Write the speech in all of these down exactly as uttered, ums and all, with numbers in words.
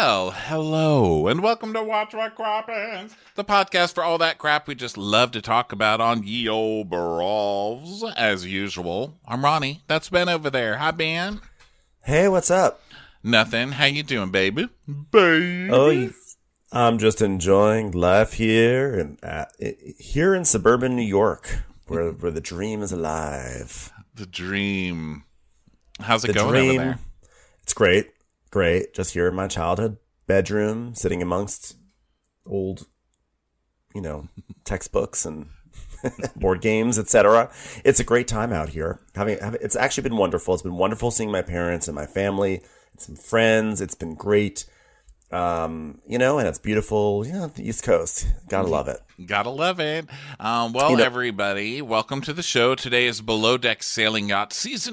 Well, hello, and welcome to Watch What Crappens, the podcast for all that crap we just love to talk about on ye old brawls. As usual, I'm Ronnie. That's Ben over there. Hi, Ben. Hey, what's up? Nothing. How you doing, baby? Baby. Oh, I'm just enjoying life here and uh, here in suburban New York, where where the dream is alive. The dream. How's it the going dream, over there? It's great. Great. Just here in my childhood bedroom, sitting amongst old, you know, textbooks and board games, et cetera. It's a great time out here. Having, having, it's actually been wonderful. It's been wonderful seeing my parents and my family and some friends. It's been great. Um, you know, and it's beautiful, you know, the East Coast. Gotta love it. Gotta love it. Um, well, You know- everybody, welcome to the show. Today is Below Deck Sailing Yacht season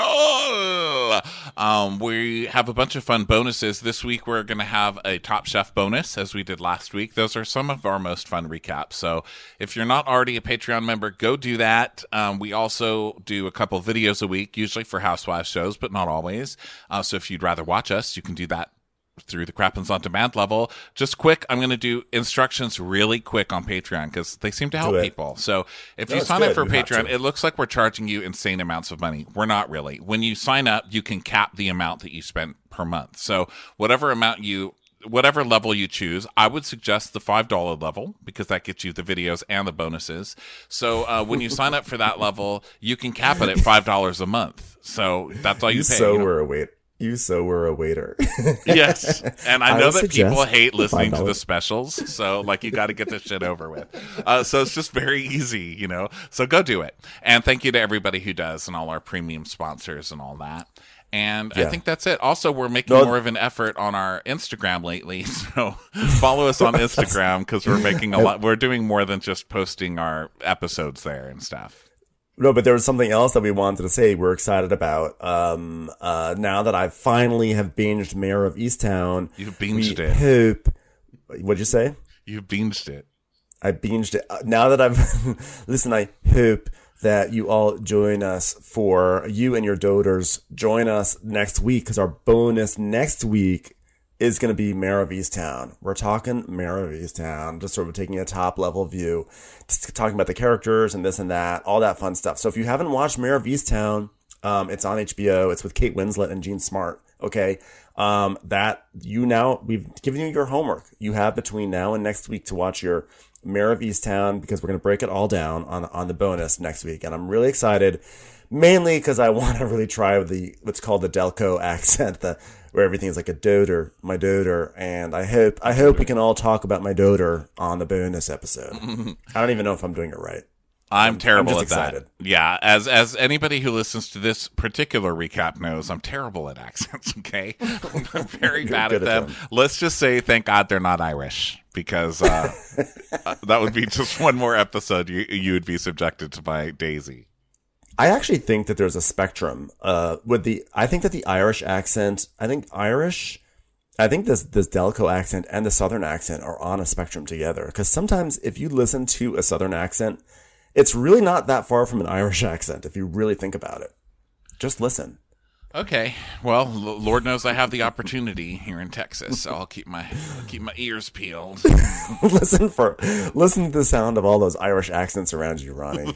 finale. Um, we have a bunch of fun bonuses. This week we're going to have a Top Chef bonus, as we did last week. Those are some of our most fun recaps. So if you're not already a Patreon member, go do that. Um, we also do a couple videos a week, usually for Housewives shows, but not always. Uh, so if you'd rather watch us, you can do that through the Crappens on Demand level. Just quick, I'm going to do instructions really quick on Patreon because they seem to help it. people. So if No, you it's sign up good. for You have Patreon, to. it looks like we're charging you insane amounts of money. We're not really. When you sign up, you can cap the amount that you spend per month. So whatever amount you whatever level you choose, I would suggest the five dollars level because that gets you the videos and the bonuses. So uh, when you sign up for that level, you can cap it at five dollars a month. So that's all you, You pay. so you know? were a wait. You so were a waiter. Yes, and I I know would that people suggest hate listening to the five dollars. specials, so like you got to get this shit over with. Uh, so it's just very easy, you know. So go do it, and thank you to everybody who does, and all our premium sponsors and all that. And I Yeah. think that's it. Also, we're making No- more of an effort on our Instagram lately, so follow us on Instagram because we're making a lot. We're doing more than just posting our episodes there and stuff. No, but there was something else that we wanted to say we're excited about. Um, uh, now that I finally have binged Mayor of Easttown. You binged we it. Hope, what'd you say? You binged it. I binged it. Uh, Now that I've, listen, I hope that you all join us for, you and your doters, join us next week because our bonus next week is going to be Mayor of Easttown. We're talking Mayor of Easttown, just sort of taking a top level view, just talking about the characters and this and that, all that fun stuff. So if you haven't watched Mayor of Easttown, um, it's on H B O. It's with Kate Winslet and Jean Smart. Okay. Um, that you now, we've given you your homework. You have between now and next week to watch your Mayor of Easttown because we're going to break it all down on, on the bonus next week. And I'm really excited, mainly because I want to really try the, what's called the Delco accent, the, where everything is like a doter, my doter, and I hope I hope we can all talk about my doter on the bonus episode. I don't even know if I'm doing it right. I'm terrible I'm at just that. excited. Yeah, as as anybody who listens to this particular recap knows, I'm terrible at accents. Okay, I'm very You're bad at good at them. them. Let's just say, thank God they're not Irish, because uh, uh, that would be just one more episode you you would be subjected to by Daisy. I actually think that there's a spectrum. Uh, with the, I think that the Irish accent, I think Irish, I think this this Delco accent and the Southern accent are on a spectrum together. Because sometimes if you listen to a Southern accent, it's really not that far from an Irish accent if you really think about it. Just listen. Okay, well, l- Lord knows I have the opportunity here in Texas, so I'll keep my I'll keep my ears peeled. listen for listen to the sound of all those Irish accents around you, Ronnie.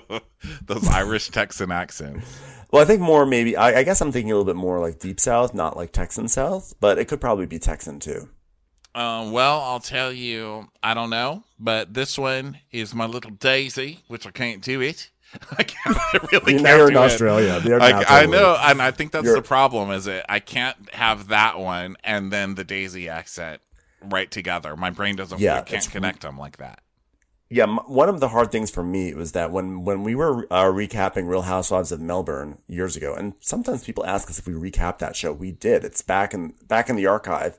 Those Irish Texan accents. Well, I think more maybe, I, I guess I'm thinking a little bit more like Deep South, not like Texan South, but it could probably be Texan too. Uh, well, I'll tell you, I don't know, but this one is my little Daisy, which I can't do it. I can't I really You can't know you're in do it. Australia. You're I, not I totally- know, and I think that's You're- the problem. Is it? I can't have that one and then the Daisy accent right together. My brain doesn't. Yeah, I can't it's- connect them like that. Yeah, m- one of the hard things for me was that when, when we were uh, recapping Real Housewives of Melbourne years ago, and sometimes people ask us if we recap that show. We did. It's back in back in the archive.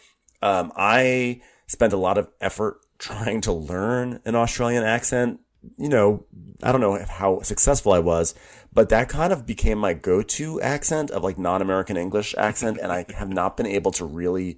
Um, I spent a lot of effort trying to learn an Australian accent. You know, I don't know how successful I was, but that kind of became my go-to accent of like non-American English accent, and I have not been able to really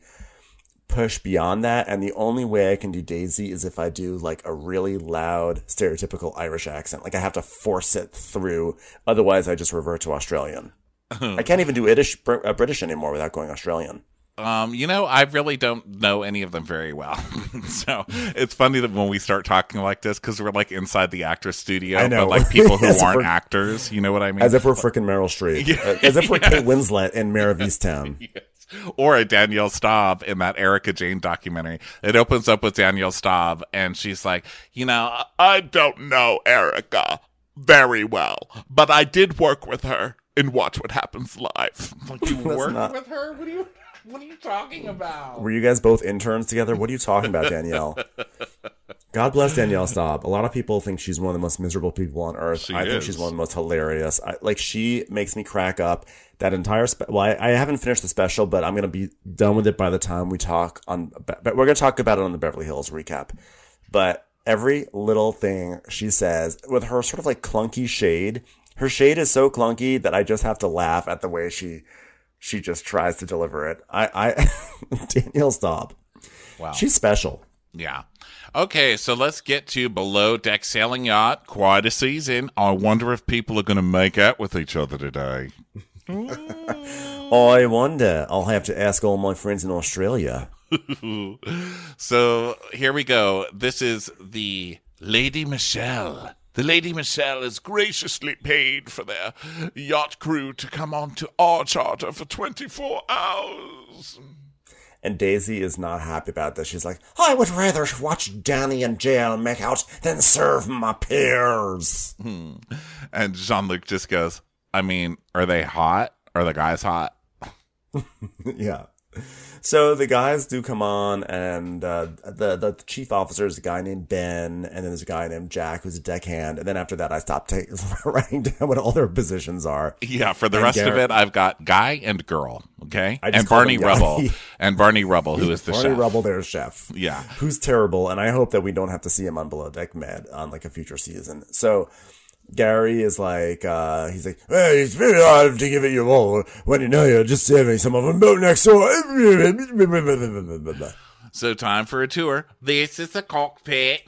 push beyond that. And the only way I can do Daisy is if I do like a really loud, stereotypical Irish accent. Like I have to force it through. Otherwise, I just revert to Australian. I can't even do Irish, uh, British anymore without going Australian. Um, you know, I really don't know any of them very well. So it's funny that when we start talking like this, because we're like inside the actress studio, I know. but like people who As if aren't we're- actors, you know what I mean? As if we're freaking Meryl Streep. Yeah. As if we're Kate Winslet in Mayor of Easttown. Yes. Or a Danielle Staub in that Erica Jane documentary. It opens up with Danielle Staub, and she's like, you know, I don't know Erica very well, but I did work with her in Watch What Happens Live. Like, you worked not- with her? What are you, what are you talking about? Were you guys both interns together? What are you talking about, Danielle? God bless Danielle Staub. A lot of people think she's one of the most miserable people on earth. She I think is. she's one of the most hilarious. I, like, she makes me crack up. That entire spe- well, I, I haven't finished the special, but I'm gonna be done with it by the time we talk on. But we're gonna talk about it on the Beverly Hills recap. But every little thing she says with her sort of like clunky shade, her shade is so clunky that I just have to laugh at the way she she just tries to deliver it. I, I Danielle Staub. Wow. She's special. Yeah. Okay, so let's get to Below Deck Sailing Yacht. Quite a season. I wonder if people are going to make out with each other today. I wonder. I'll have to ask all my friends in Australia. So here we go. This is the Lady Michelle. The Lady Michelle is graciously paid for their yacht crew to come on to our charter for twenty-four hours. And Daisy is not happy about this. She's like, I would rather watch Danny and J L make out than serve my peers. Hmm. And Jean-Luc just goes, I mean, are they hot? Are the guys hot? Yeah. So the guys do come on, and uh, the the chief officer is a guy named Ben, and then there's a guy named Jack who's a deckhand. And then after that, I stopped ta- writing down what all their positions are. Yeah, for the And rest of Garrett- it, I've got Guy and Girl, okay? I just And call Barney them Guy. Rubble. And Barney Rubble, who is the Barney chef. Rubble, their chef. Yeah. Who's terrible, and I hope that we don't have to see him on Below Deck Med on like a future season. So Gary is like, uh, he's like, hey, it's very hard to give it your all when you know you're just saving some of them boat next door. So time for a tour. This is the cockpit.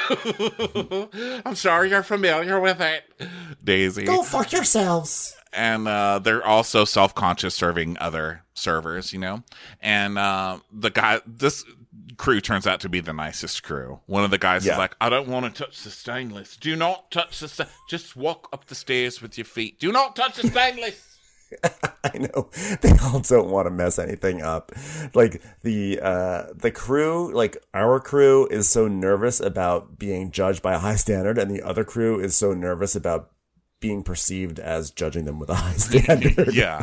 I'm sorry you're familiar with it. Daisy. Go fuck yourselves. And uh, they're also self-conscious serving other servers, you know? And uh, the guy, this crew turns out to be the nicest crew. One of the guys Yeah. is like, I don't want to touch the stainless. Do not touch the stainless. Just walk up the stairs with your feet. Do not touch the stainless. I know they all don't want to mess anything up. Like the uh, the crew, like our crew, is so nervous about being judged by a high standard, and the other crew is so nervous about being perceived as judging them with a high standard. Yeah.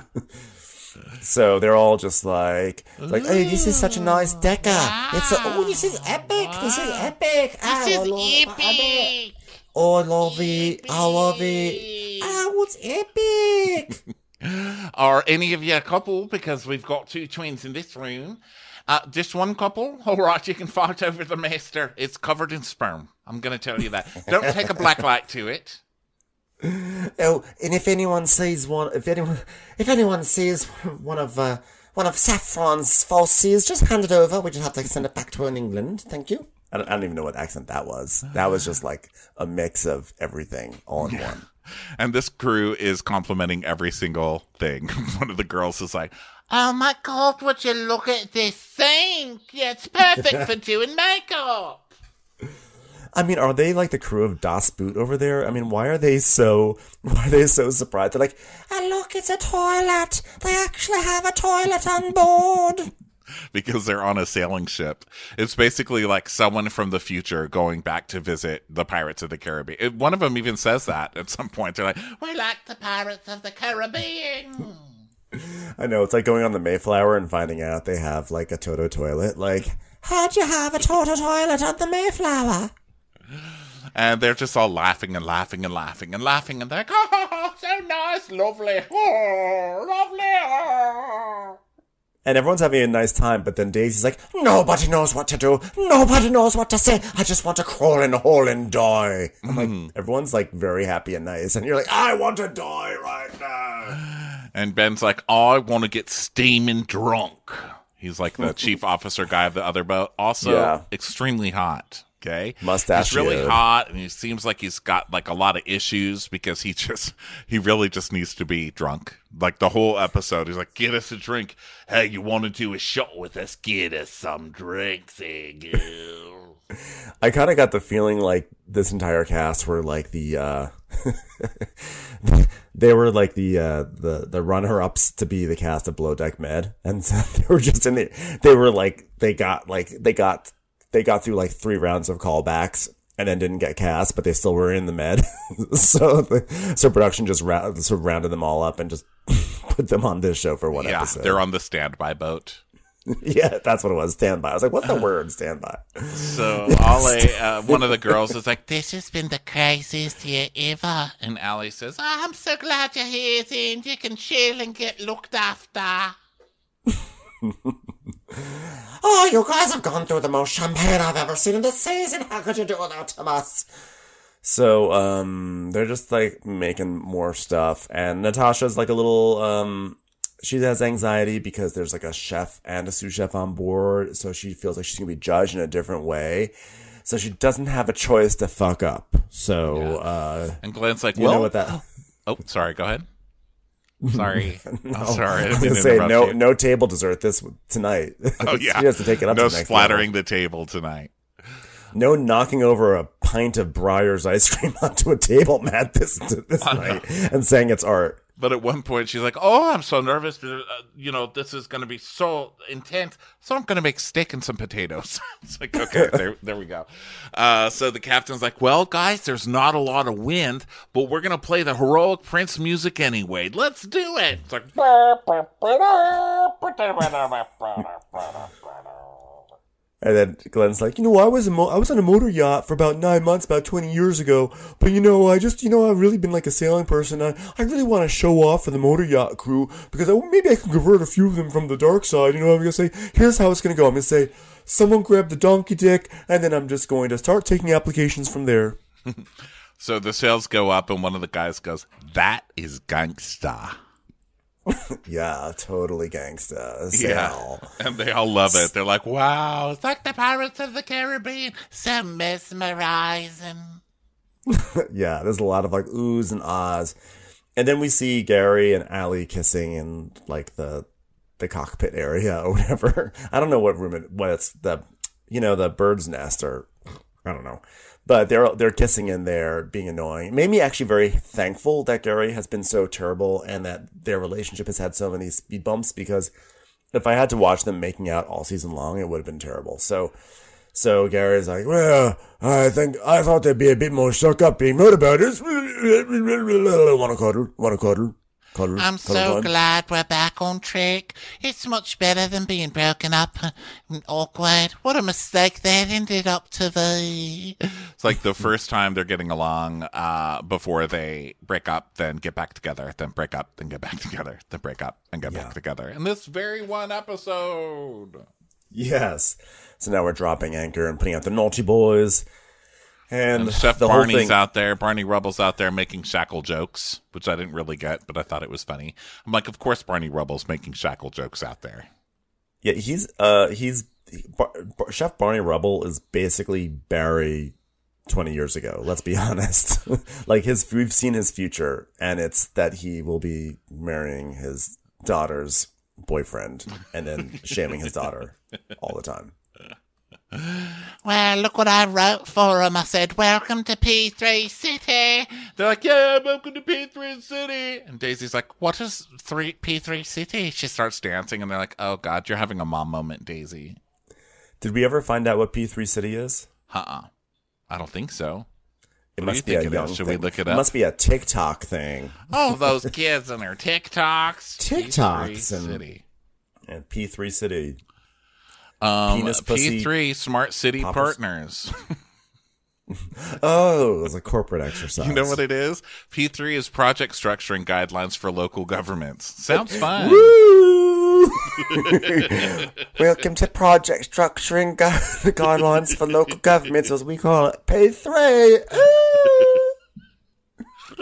So they're all just like, like, hey, this is such a nice decker. It's a, oh, this is epic. This is epic. This This is epic. Oh, I love it. I love it. Oh, it's epic. Are any of you a couple? Because we've got two twins in this room. Uh, just one couple? All right, you can fight over the master. It's covered in sperm. I'm going to tell you that. Don't take a black light to it. Oh, and if anyone sees one, if anyone, if anyone sees one of uh, one of Saffron's falsies, just hand it over. We just have to send it back to her in England. Thank you. I don't, I don't even know what accent that was. That was just like a mix of everything all in one. And this crew is complimenting every single thing. One of the girls is like, Oh my God, would you look at this sink? Yeah, it's perfect for doing makeup. I mean, are they like the crew of Das Boot over there? I mean, why are they so? Why are they so surprised? They're like, "Oh look, it's a toilet. They actually have a toilet on board." because they're on a sailing ship. It's basically like someone from the future going back to visit the Pirates of the Caribbean. It, one of them even says that at some point. They're like, We're like the Pirates of the Caribbean. I know, it's like going on the Mayflower and finding out they have like a Toto toilet. Like, how'd you have a Toto toilet on the Mayflower? and they're just all laughing and laughing and laughing and laughing. And they're like, oh, so nice, lovely, oh, lovely. Oh. And everyone's having a nice time, but then Daisy's like, nobody knows what to do. Nobody knows what to say. I just want to crawl in a hole and die. I'm like, everyone's like very happy and nice. And you're like, I want to die right now. And Ben's like, oh, I want to get steaming drunk. He's like the chief officer guy of the other boat. Also, Yeah. extremely hot. Okay. Mustache. He's really hot, and he seems like he's got like a lot of issues because he just, he really just needs to be drunk. Like the whole episode, he's like, get us a drink. Hey, you want to do a shot with us? Get us some drinks, eh, girl. I kind of got the feeling like this entire cast were like the, uh, they were like the, uh, the, the runner-ups to be the cast of Below Deck Med. And so they were just in the, they were like, they got like, they got, they got through like three rounds of callbacks and then didn't get cast, but they still were in the med. so, the, so production just ra- sort of rounded them all up and just put them on this show for one yeah, episode. They're on the standby boat. Yeah, that's what it was. Standby. I was like, what's the word? Standby. So Ali, uh, one of the girls is like, This has been the craziest year ever. and Ali says, Oh, I'm so glad you're here, Zane. You can chill and get looked after. Oh, you guys have gone through the most champagne I've ever seen in this season. How could you do that to us? So, um, they're just like making more stuff, and Natasha's like a little, um, she has anxiety because there's like a chef and a sous chef on board, so she feels like she's gonna be judged in a different way. So she doesn't have a choice to fuck up. So, Yeah. uh, and Glenn's like, you well, know what that? oh, sorry, go ahead. Sorry. No, I'm sorry. I I was didn't gonna say interrupt no, you. no table dessert this tonight. Oh, yeah. She has to take it up. No to the next splattering level. the table tonight. No knocking over a pint of Breyer's ice cream onto a table mat this this night and saying it's art. But at one point, she's like, oh, I'm so nervous. Uh, you know, this is going to be so intense. So I'm going to make steak and some potatoes. It's like, okay, there there we go. Uh, so the captain's like, well, guys, there's not a lot of wind, but we're going to play the Heroic Prince music anyway. Let's do it. It's like, And then Glenn's like, you know, I was a mo- I was on a motor yacht for about nine months, about twenty years ago. But you know, I just, you know, I've really been like a sailing person. I, I really want to show off for the motor yacht crew because I, maybe I can convert a few of them from the dark side. You know, I'm gonna say, here's how it's gonna go. I'm gonna say, someone grab the donkey dick, and then I'm just going to start taking applications from there. so the sales go up, and one of the guys goes, that is gangsta. Yeah, totally gangsta. Yeah. Sal. And they all love it. They're like, wow. It's like the Pirates of the Caribbean. So mesmerizing. Yeah, there's a lot of like oohs and ahs. And then we see Gary and Allie kissing in like the the cockpit area or whatever. I don't know what room it what it's the you know, the bird's nest or I don't know. But they're they're kissing in there, being annoying. It made me actually very thankful that Gary has been so terrible and that their relationship has had so many speed bumps, because if I had to watch them making out all season long, it would have been terrible. So so Gary's like, well, I think I thought they'd be a bit more stuck up being mad about it. Wanna cuddle? Wanna cuddle? Cuddle? I'm Cuddle so time? glad we're back on track. It's much better than being broken up and awkward. What a mistake that ended up to be. It's like the first time they're getting along uh, before they break up, then get back together, then break up, then get back together, then break up, and get Yeah. back together. In this very one episode. Yes. So now we're dropping anchor and putting out the Naughty Boys. And, And Chef the whole Barney's thing, out there. Barney Rubble's out there making shackle jokes, which I didn't really get, but I thought it was funny. I'm like, of course Barney Rubble's making shackle jokes out there. yeah, he's uh he's Bar- Bar- Chef Barney Rubble is basically Barry twenty years ago. Let's be honest. Like his, we've seen his future, and it's that he will be marrying his daughter's boyfriend and then shaming his daughter all the time. Well, look what I wrote for him. I said, welcome to P three City. They're like, yeah, welcome to P three City. And Daisy's like, what is Three P three City. She starts dancing, and they're like, oh, God, you're having a mom moment, Daisy. Did we ever find out what P three City is? Uh-uh. I don't think so. It What do must you be a think it young is? Should thing. we look it It up? must be a TikTok thing. Oh, those kids and their TikToks. TikToks P three and- City. And P three City. Um, Penis, pussy, P three Smart City poppers. Partners. Oh, it was a corporate exercise. You know what it is? P three is project structuring guidelines for local governments. Sounds fun. Woo! Welcome to Project Structuring Gu- Guidelines for Local Governments, as we call it. P three.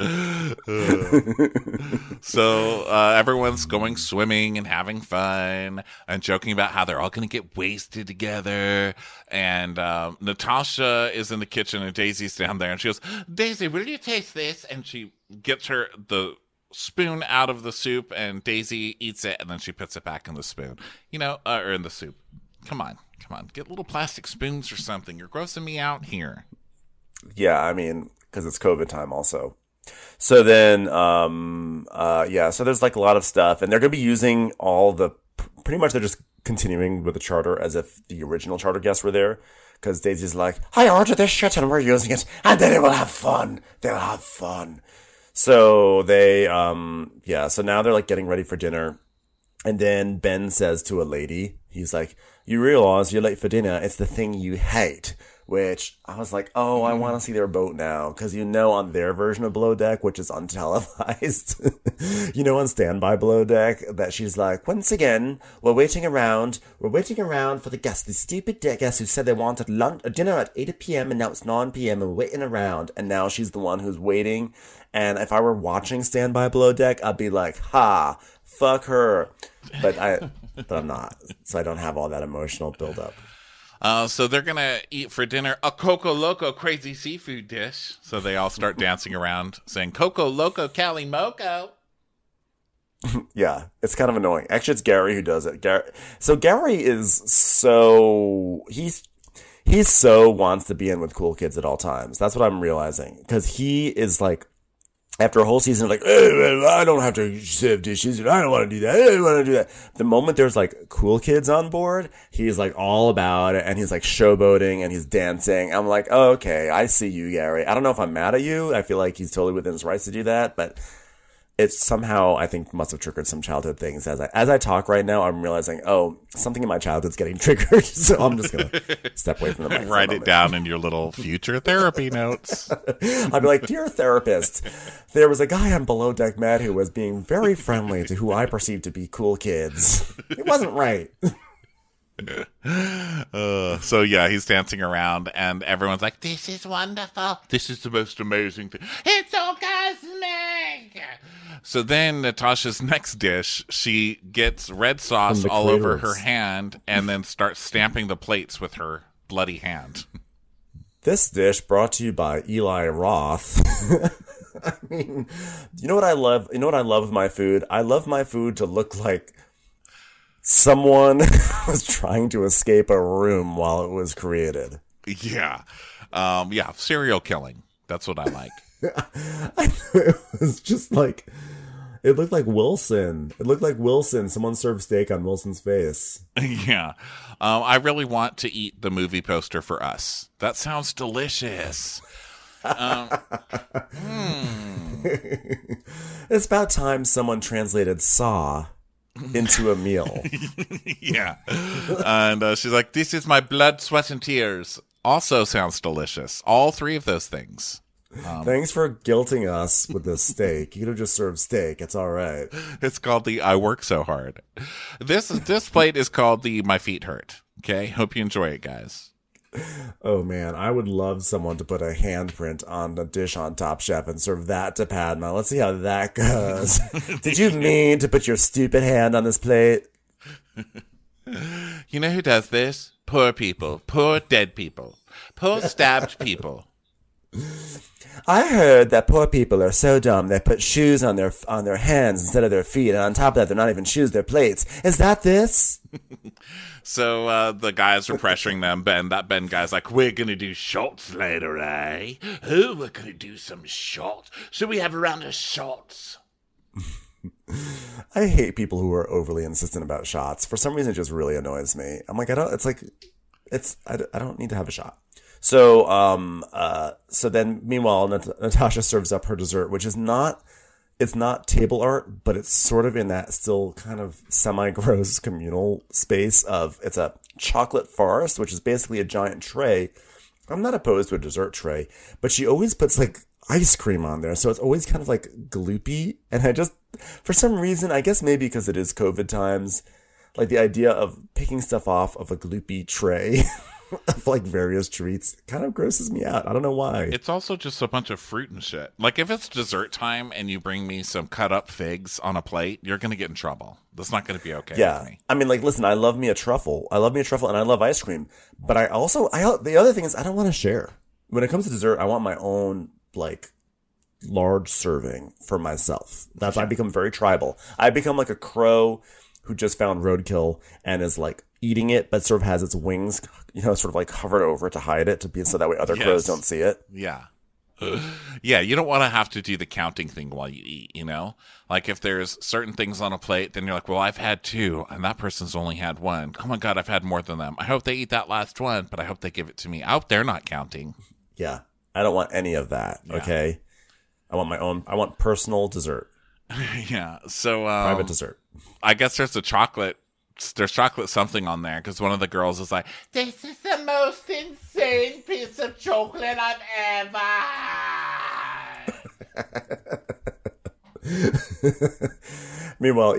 So uh, everyone's going swimming and having fun and joking about how they're all going to get wasted together. And um, Natasha is in the kitchen and Daisy's down there. And she goes, Daisy, will you taste this? And she gets her the spoon out of the soup, and Daisy eats it, and then she puts it back in the spoon. You know, uh, or in the soup. Come on. Come on. Get little plastic spoons or something. You're grossing me out here. Yeah, I mean, because it's COVID time also. So then, um, uh, yeah, so there's like a lot of stuff, and they're going to be using all the, pretty much they're just continuing with the charter as if the original charter guests were there, because Daisy's like, I ordered this shit and we're using it, and then they will have fun. They'll have fun. So they, um, yeah, so now they're like getting ready for dinner, and then Ben says to a lady, he's like, you realize you're late for dinner, it's the thing you hate. Which I was like, oh, I want to see their boat now. Because you know on their version of Below Deck, which is untelevised, you know on Standby Below Deck, that she's like, once again, we're waiting around. We're waiting around for the guests, the stupid guests who said they wanted lunch, a dinner at eight p.m. and now it's nine p.m. and we're waiting around. And now she's the one who's waiting. And if I were watching Standby Below Deck, I'd be like, ha, fuck her. But, I, but I'm not. So I don't have all that emotional buildup. Uh, so they're going to eat for dinner a Coco Loco crazy seafood dish. So they all start dancing around saying, Coco Loco Cali Moco. Yeah, it's kind of annoying. Actually, it's Gary who does it. Gary, so Gary is so, he's, he so wants to be in with cool kids at all times. That's what I'm realizing. Because he is like, after a whole season, like, hey, I don't have to serve dishes, and I don't want to do that, I don't want to do that. The moment there's, like, cool kids on board, he's, like, all about it, and he's, like, showboating, and he's dancing. I'm like, oh, okay, I see you, Gary. I don't know if I'm mad at you. I feel like he's totally within his rights to do that, but it's somehow, I think, must have triggered some childhood things. As I, as I talk right now, I'm realizing, oh, something in my childhood's getting triggered, so I'm just going to step away from the mic. Write it down in your little future therapy notes. I'd be like, dear therapist, there was a guy on Below Deck Med who was being very friendly to who I perceived to be cool kids. It wasn't right. Uh, so yeah, he's dancing around, and everyone's like, This is wonderful. this is the most amazing thing. It's orgasmic! So then Natasha's next dish, she gets red sauce From the all over cradles. her hand and then starts stamping the plates with her bloody hand. This dish brought to you by Eli Roth. I mean, you know what I love? You know what I love with my food? I love my food to look like someone was trying to escape a room while it was created. Yeah. Um, yeah, serial killing. That's what I like. I know, it was just like, it looked like Wilson. It looked like Wilson. Someone served steak on Wilson's face. Yeah. Um, I really want to eat the movie poster for Us. That sounds delicious. Um, mm. It's about time someone translated Saw into a meal. Yeah. And uh, she's like, this is my blood, sweat, and tears. Also sounds delicious. All three of those things. Um, Thanks for guilting us with this steak. You could have just served steak. It's all right. It's called the I Work So Hard. This this plate is called the My Feet Hurt. Okay? Hope you enjoy it, guys. Oh, man. I would love someone to put a handprint on the dish on Top Chef and serve that to Padma. Let's see how that goes. Did you mean to put your stupid hand on this plate? You know who does this? Poor people. Poor dead people. Poor stabbed people. I heard that poor people are so dumb they put shoes on their on their hands instead of their feet, and on top of that, they're not even shoes, they're plates. Is that this? So uh, the guys are pressuring them. Ben, that Ben guy's like, we're going to do shots later, eh? Oh, we're going to do some shots. Should we have a round of shots? I hate people who are overly insistent about shots. For some reason, it just really annoys me. I'm like, I don't, it's like, it's, I, don't- I don't need to have a shot. So, um, uh, so then meanwhile, Nat- Natasha serves up her dessert, which is not, it's not table art, but it's sort of in that still kind of semi-gross communal space of, it's a chocolate forest, which is basically a giant tray. I'm not opposed to a dessert tray, but she always puts like ice cream on there. So it's always kind of like gloopy. And I just, for some reason, I guess maybe because it is COVID times, like the idea of picking stuff off of a gloopy tray of like various treats kind of grosses me out. I don't know why. It's also just a bunch of fruit and shit. Like if it's dessert time and you bring me some cut up figs on a plate, you're going to get in trouble. That's not going to be okay Yeah. with me. I mean, like, listen, I love me a truffle. I love me a truffle and I love ice cream. But I also, I the other thing is I don't want to share. When it comes to dessert, I want my own, like, large serving for myself. That's, I become very tribal. I become like a crow who just found roadkill and is like eating it, but sort of has its wings, you know, sort of like hovered over to hide it to be so that way other Yes. crows don't see it. Yeah. Yeah, you don't want to have to do the counting thing while you eat, you know? Like if there's certain things on a plate, then you're like, well, I've had two, and that person's only had one. Oh my God, I've had more than them. I hope they eat that last one, but I hope they give it to me. I hope they're not counting. Yeah. I don't want any of that. Yeah. Okay. I want my own, I want personal dessert, Yeah, so um, private dessert. I guess there's a chocolate, there's chocolate something on there, because one of the girls is like, This is the most insane piece of chocolate I've ever had. Meanwhile,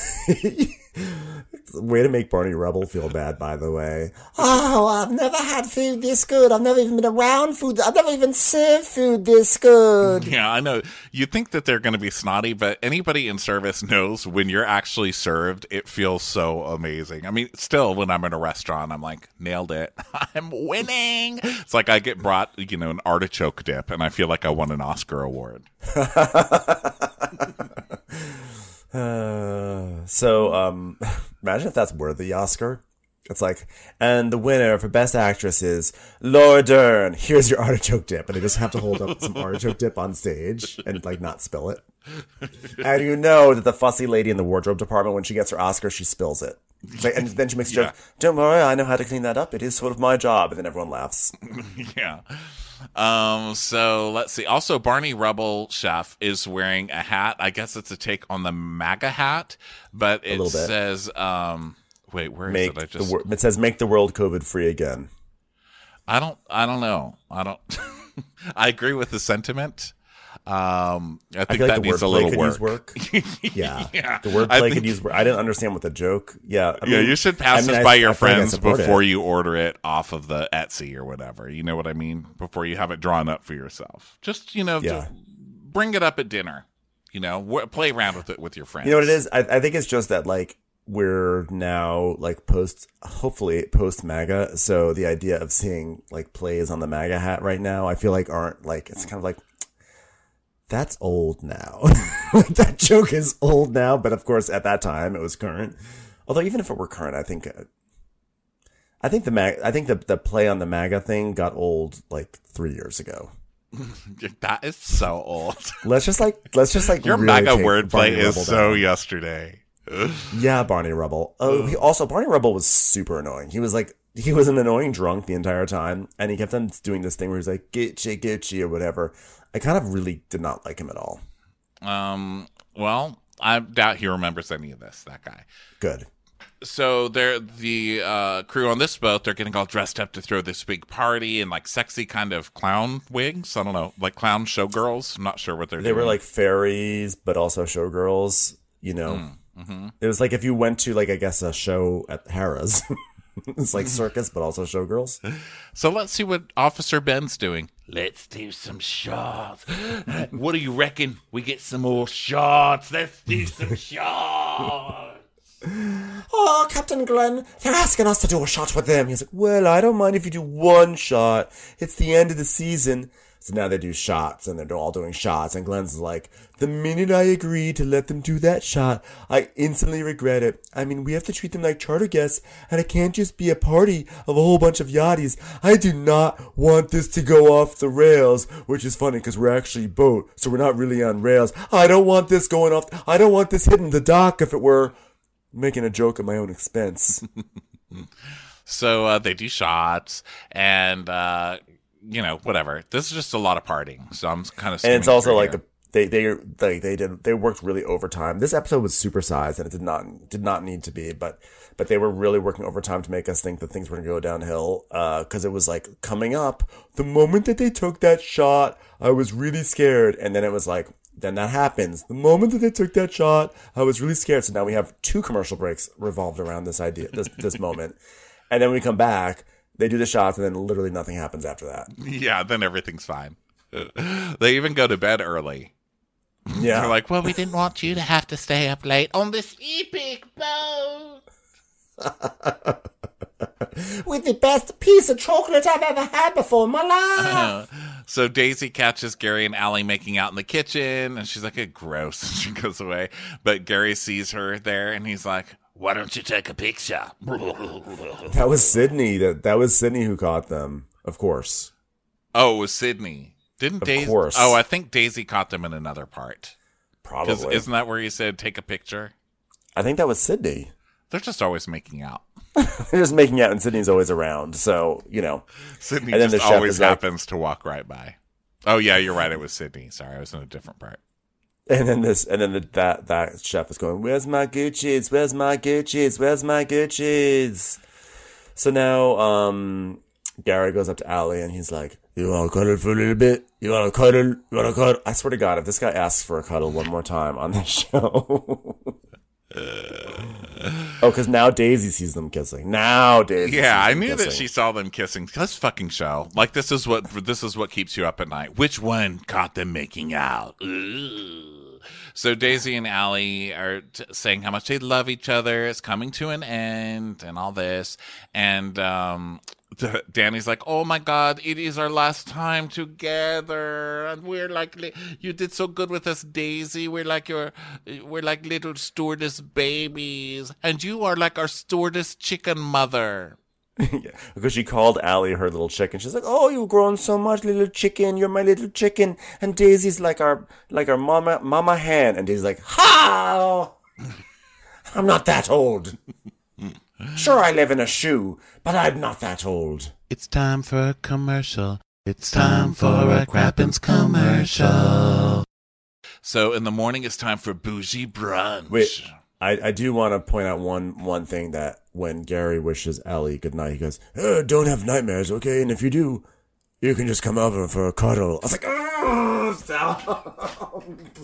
way to make Barney Rubble feel bad, by the way. Oh, I've never had food this good. I've never even been around food. I've never even served food this good. yeah, I know. You think that they're going to be snotty, but anybody in service knows when you're actually served, it feels so amazing. I mean, still, when I'm in a restaurant, I'm like, nailed it. I'm winning. It's like I get brought, you know, an artichoke dip, and I feel like I won an Oscar award. Uh, so, um, imagine if that's worth the Oscar. It's like, and the winner for Best Actress is Laura Dern. Here's your artichoke dip. And they just have to hold up some artichoke dip on stage and, like, not spill it. And you know that the fussy lady in the wardrobe department, when she gets her Oscar, she spills it. It's like, and then she makes a joke, don't worry, I know how to clean that up. It is sort of my job. And then everyone laughs. Yeah. Um, so let's see. Also, Barney Rubble Chef is wearing a hat. I guess it's a take on the MAGA hat, but it little bit. says, um, wait, where is Make it? I the just, wor- it says, make the world COVID free again. I don't, I don't know. I don't, I agree with the sentiment. Um, I I think feel like that the needs a wordplay little could work. use work. Yeah. Yeah. The I wordplay think- could use work. I didn't understand what the joke. Yeah. I Yeah, mean, you should pass I mean, this I- by I your feel like I friends support before it. you order it off of the Etsy or whatever. You know what I mean? Before you have it drawn up for yourself. Just, you know, Yeah. to bring it up at dinner. You know, wh- play around with it with your friends. You know what it is? I, I think it's just that, like, we're now, like, post, hopefully, post MAGA. So the idea of seeing, like, plays on the MAGA hat right now, I feel like aren't, like, it's kind of like, that's old now. Like, that joke is old now, but of course, at that time, it was current. Although, even if it were current, I think, uh, I think the mag, I think the the play on the MAGA thing got old like three years ago. That is so old. Let's just like, let's just like Your really MAGA take wordplay Barney is Rubble so down. yesterday. Yeah, Barney Rubble. Oh, he also Barney Rubble was super annoying. He was like, he was an annoying drunk the entire time, and he kept on doing this thing where he's like, Gucci, Gucci, or whatever. I kind of really did not like him at all. Um, well, I doubt he remembers any of this, that guy. Good. So they're the uh, crew on this boat. They're getting all dressed up to throw this big party in like sexy kind of clown wigs. I don't know, like clown showgirls. I'm not sure what they're They doing. were like fairies, but also showgirls. You know, mm-hmm. it was like if you went to like I guess a show at Harrah's. It's like circus, but also showgirls. So let's see what Officer Ben's doing. Let's do some shots. What do you reckon? We get some more shots. Let's do some shots. Oh, Captain Glenn, they're asking us to do a shot with them. He's like, well, I don't mind if you do one shot. It's the end of the season. So now they do shots, and they're all doing shots. And Glenn's like, the minute I agree to let them do that shot, I instantly regret it. I mean, we have to treat them like charter guests, and it can't just be a party of a whole bunch of yachties. I do not want this to go off the rails, which is funny because we're actually boat, so we're not really on rails. I don't want this going off. I don't want this hitting the dock if it were making a joke at my own expense. So uh, they do shots, and uh, you know, whatever. This is just a lot of partying. So I'm kind of And it's also like here. a, they they they they did they worked really overtime. This episode was supersized, and it did not did not need to be, but but they were really working overtime to make us think that things were going to go downhill. Because it was like coming up the moment that they took that shot, I was really scared, and then it was like. Then that happens. The moment that they took that shot, I was really scared. So now we have two commercial breaks revolved around this idea, this this moment. And then we come back. They do the shots, and then literally nothing happens after that. Yeah, then everything's fine. They even go to bed early. Yeah. They're like, well, Well, we didn't want you to have to stay up late on this epic boat. With the best piece of chocolate I've ever had before in my life. Uh, so Daisy catches Gary and Allie making out in the kitchen, and she's like, "Eh, gross," and she goes away. But Gary sees her there, and he's like, "Why don't you take a picture?" That was Sydney. That that was Sydney who caught them, of course. Oh, it was Sydney. Didn't Of Daisy? course. Oh, I think Daisy caught them in another part. Because Probably. isn't that where he said, "Take a picture"? I think that was Sydney. They're just always making out. They're just making out, and Sydney's always around. So, you know. Sydney And then just the chef always is like- happens to walk right by. Oh yeah, you're right. It was Sydney. Sorry, I was in a different part. And then this, and then the, that that chef is going, "Where's my Gucci's? Where's my Gucci's? Where's my Gucci's?" So now, um, Gary goes up to Allie and he's like, "You want to cuddle for a little bit? You want to cuddle? You want to cuddle?" I swear to God, if this guy asks for a cuddle one more time on this show. Oh, because now Daisy sees them kissing. Now Daisy. Yeah, sees I them knew that kissing. she saw them kissing. This fucking show. Like this is what this is what keeps you up at night. Which one caught them making out? Ugh. So Daisy and Allie are t- saying how much they love each other. It's coming to an end, and all this. And um, th- Danny's like, "Oh my God, it is our last time together, and we're like, li- you did so good with us, Daisy. We're like your, we're like little stewardess babies, and you are like our stewardess chicken mother." Yeah, because she called Allie her little chicken. She's like, "Oh, you've grown so much, little chicken. You're my little chicken." And Daisy's like our like our mama mama hen. And Daisy's like, "How? I'm not that old. Sure, I live in a shoe, but I'm not that old." It's time for a commercial. It's time for a Crappens commercial. So in the morning, it's time for bougie brunch. Wait, I, I do want to point out one one thing, that when Gary wishes Allie goodnight, he goes, "Oh, don't have nightmares, okay? And if you do, you can just come over for a cuddle." I was like, "Oh, stop.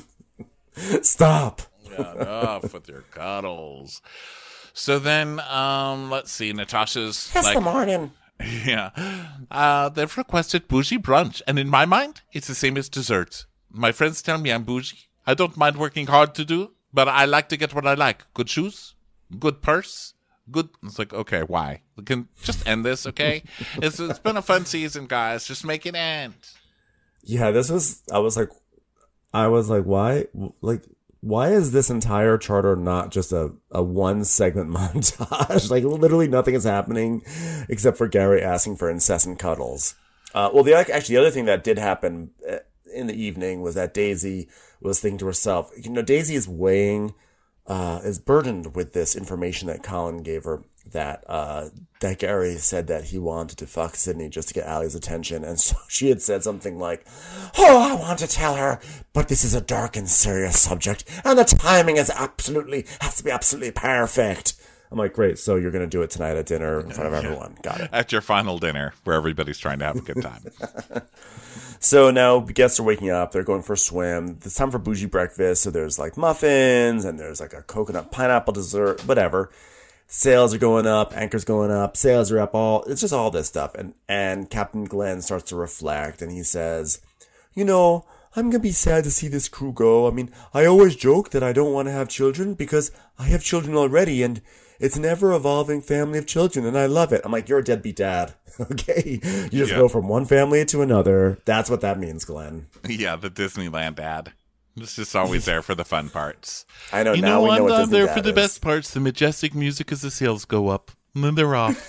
Stop." Shut up with your cuddles. So then, um, let's see. Natasha's It's like, the morning. yeah, uh, they've requested bougie brunch, and in my mind, it's the same as desserts. My friends tell me I'm bougie. I don't mind working hard to do, but I like to get what I like. Good shoes, good purse, good. It's like, okay, why? We can just end this, okay? it's it's been a fun season, guys. Just make it end. Yeah, this was, I was like, I was like, why, like, why is this entire charter not just a, a one segment montage? Like, literally nothing is happening except for Gary asking for incessant cuddles. Uh, well, the actually, the other thing that did happen in the evening was that Daisy was thinking to herself, you know, Daisy is weighing, uh, is burdened with this information that Colin gave her, that, uh, that Gary said that he wanted to fuck Sydney just to get Allie's attention. And so she had said something like, "Oh, I want to tell her, but this is a dark and serious subject, and the timing is absolutely, has to be absolutely perfect." I'm like, great, so you're going to do it tonight at dinner in front of everyone. Got it. At your final dinner, where everybody's trying to have a good time. So now guests are waking up. They're going for a swim. It's time for bougie breakfast. So there's like muffins, and there's like a coconut pineapple dessert, whatever. Sales are going up. Anchor's going up. Sales are up. All it's just all this stuff. And and Captain Glenn starts to reflect, and he says, "You know, I'm gonna be sad to see this crew go. I mean, I always joke that I don't want to have children because I have children already, and it's an ever-evolving family of children, and I love it." I'm like, "You're a deadbeat dad, okay? You just Yeah. go from one family to another. That's what that means, Glenn." Yeah, the Disneyland ad. It's just always there for the fun parts. I know, You now know, we know I'm what not Disney there Dad for the is. best parts, the majestic music as the sales go up. And then they're off.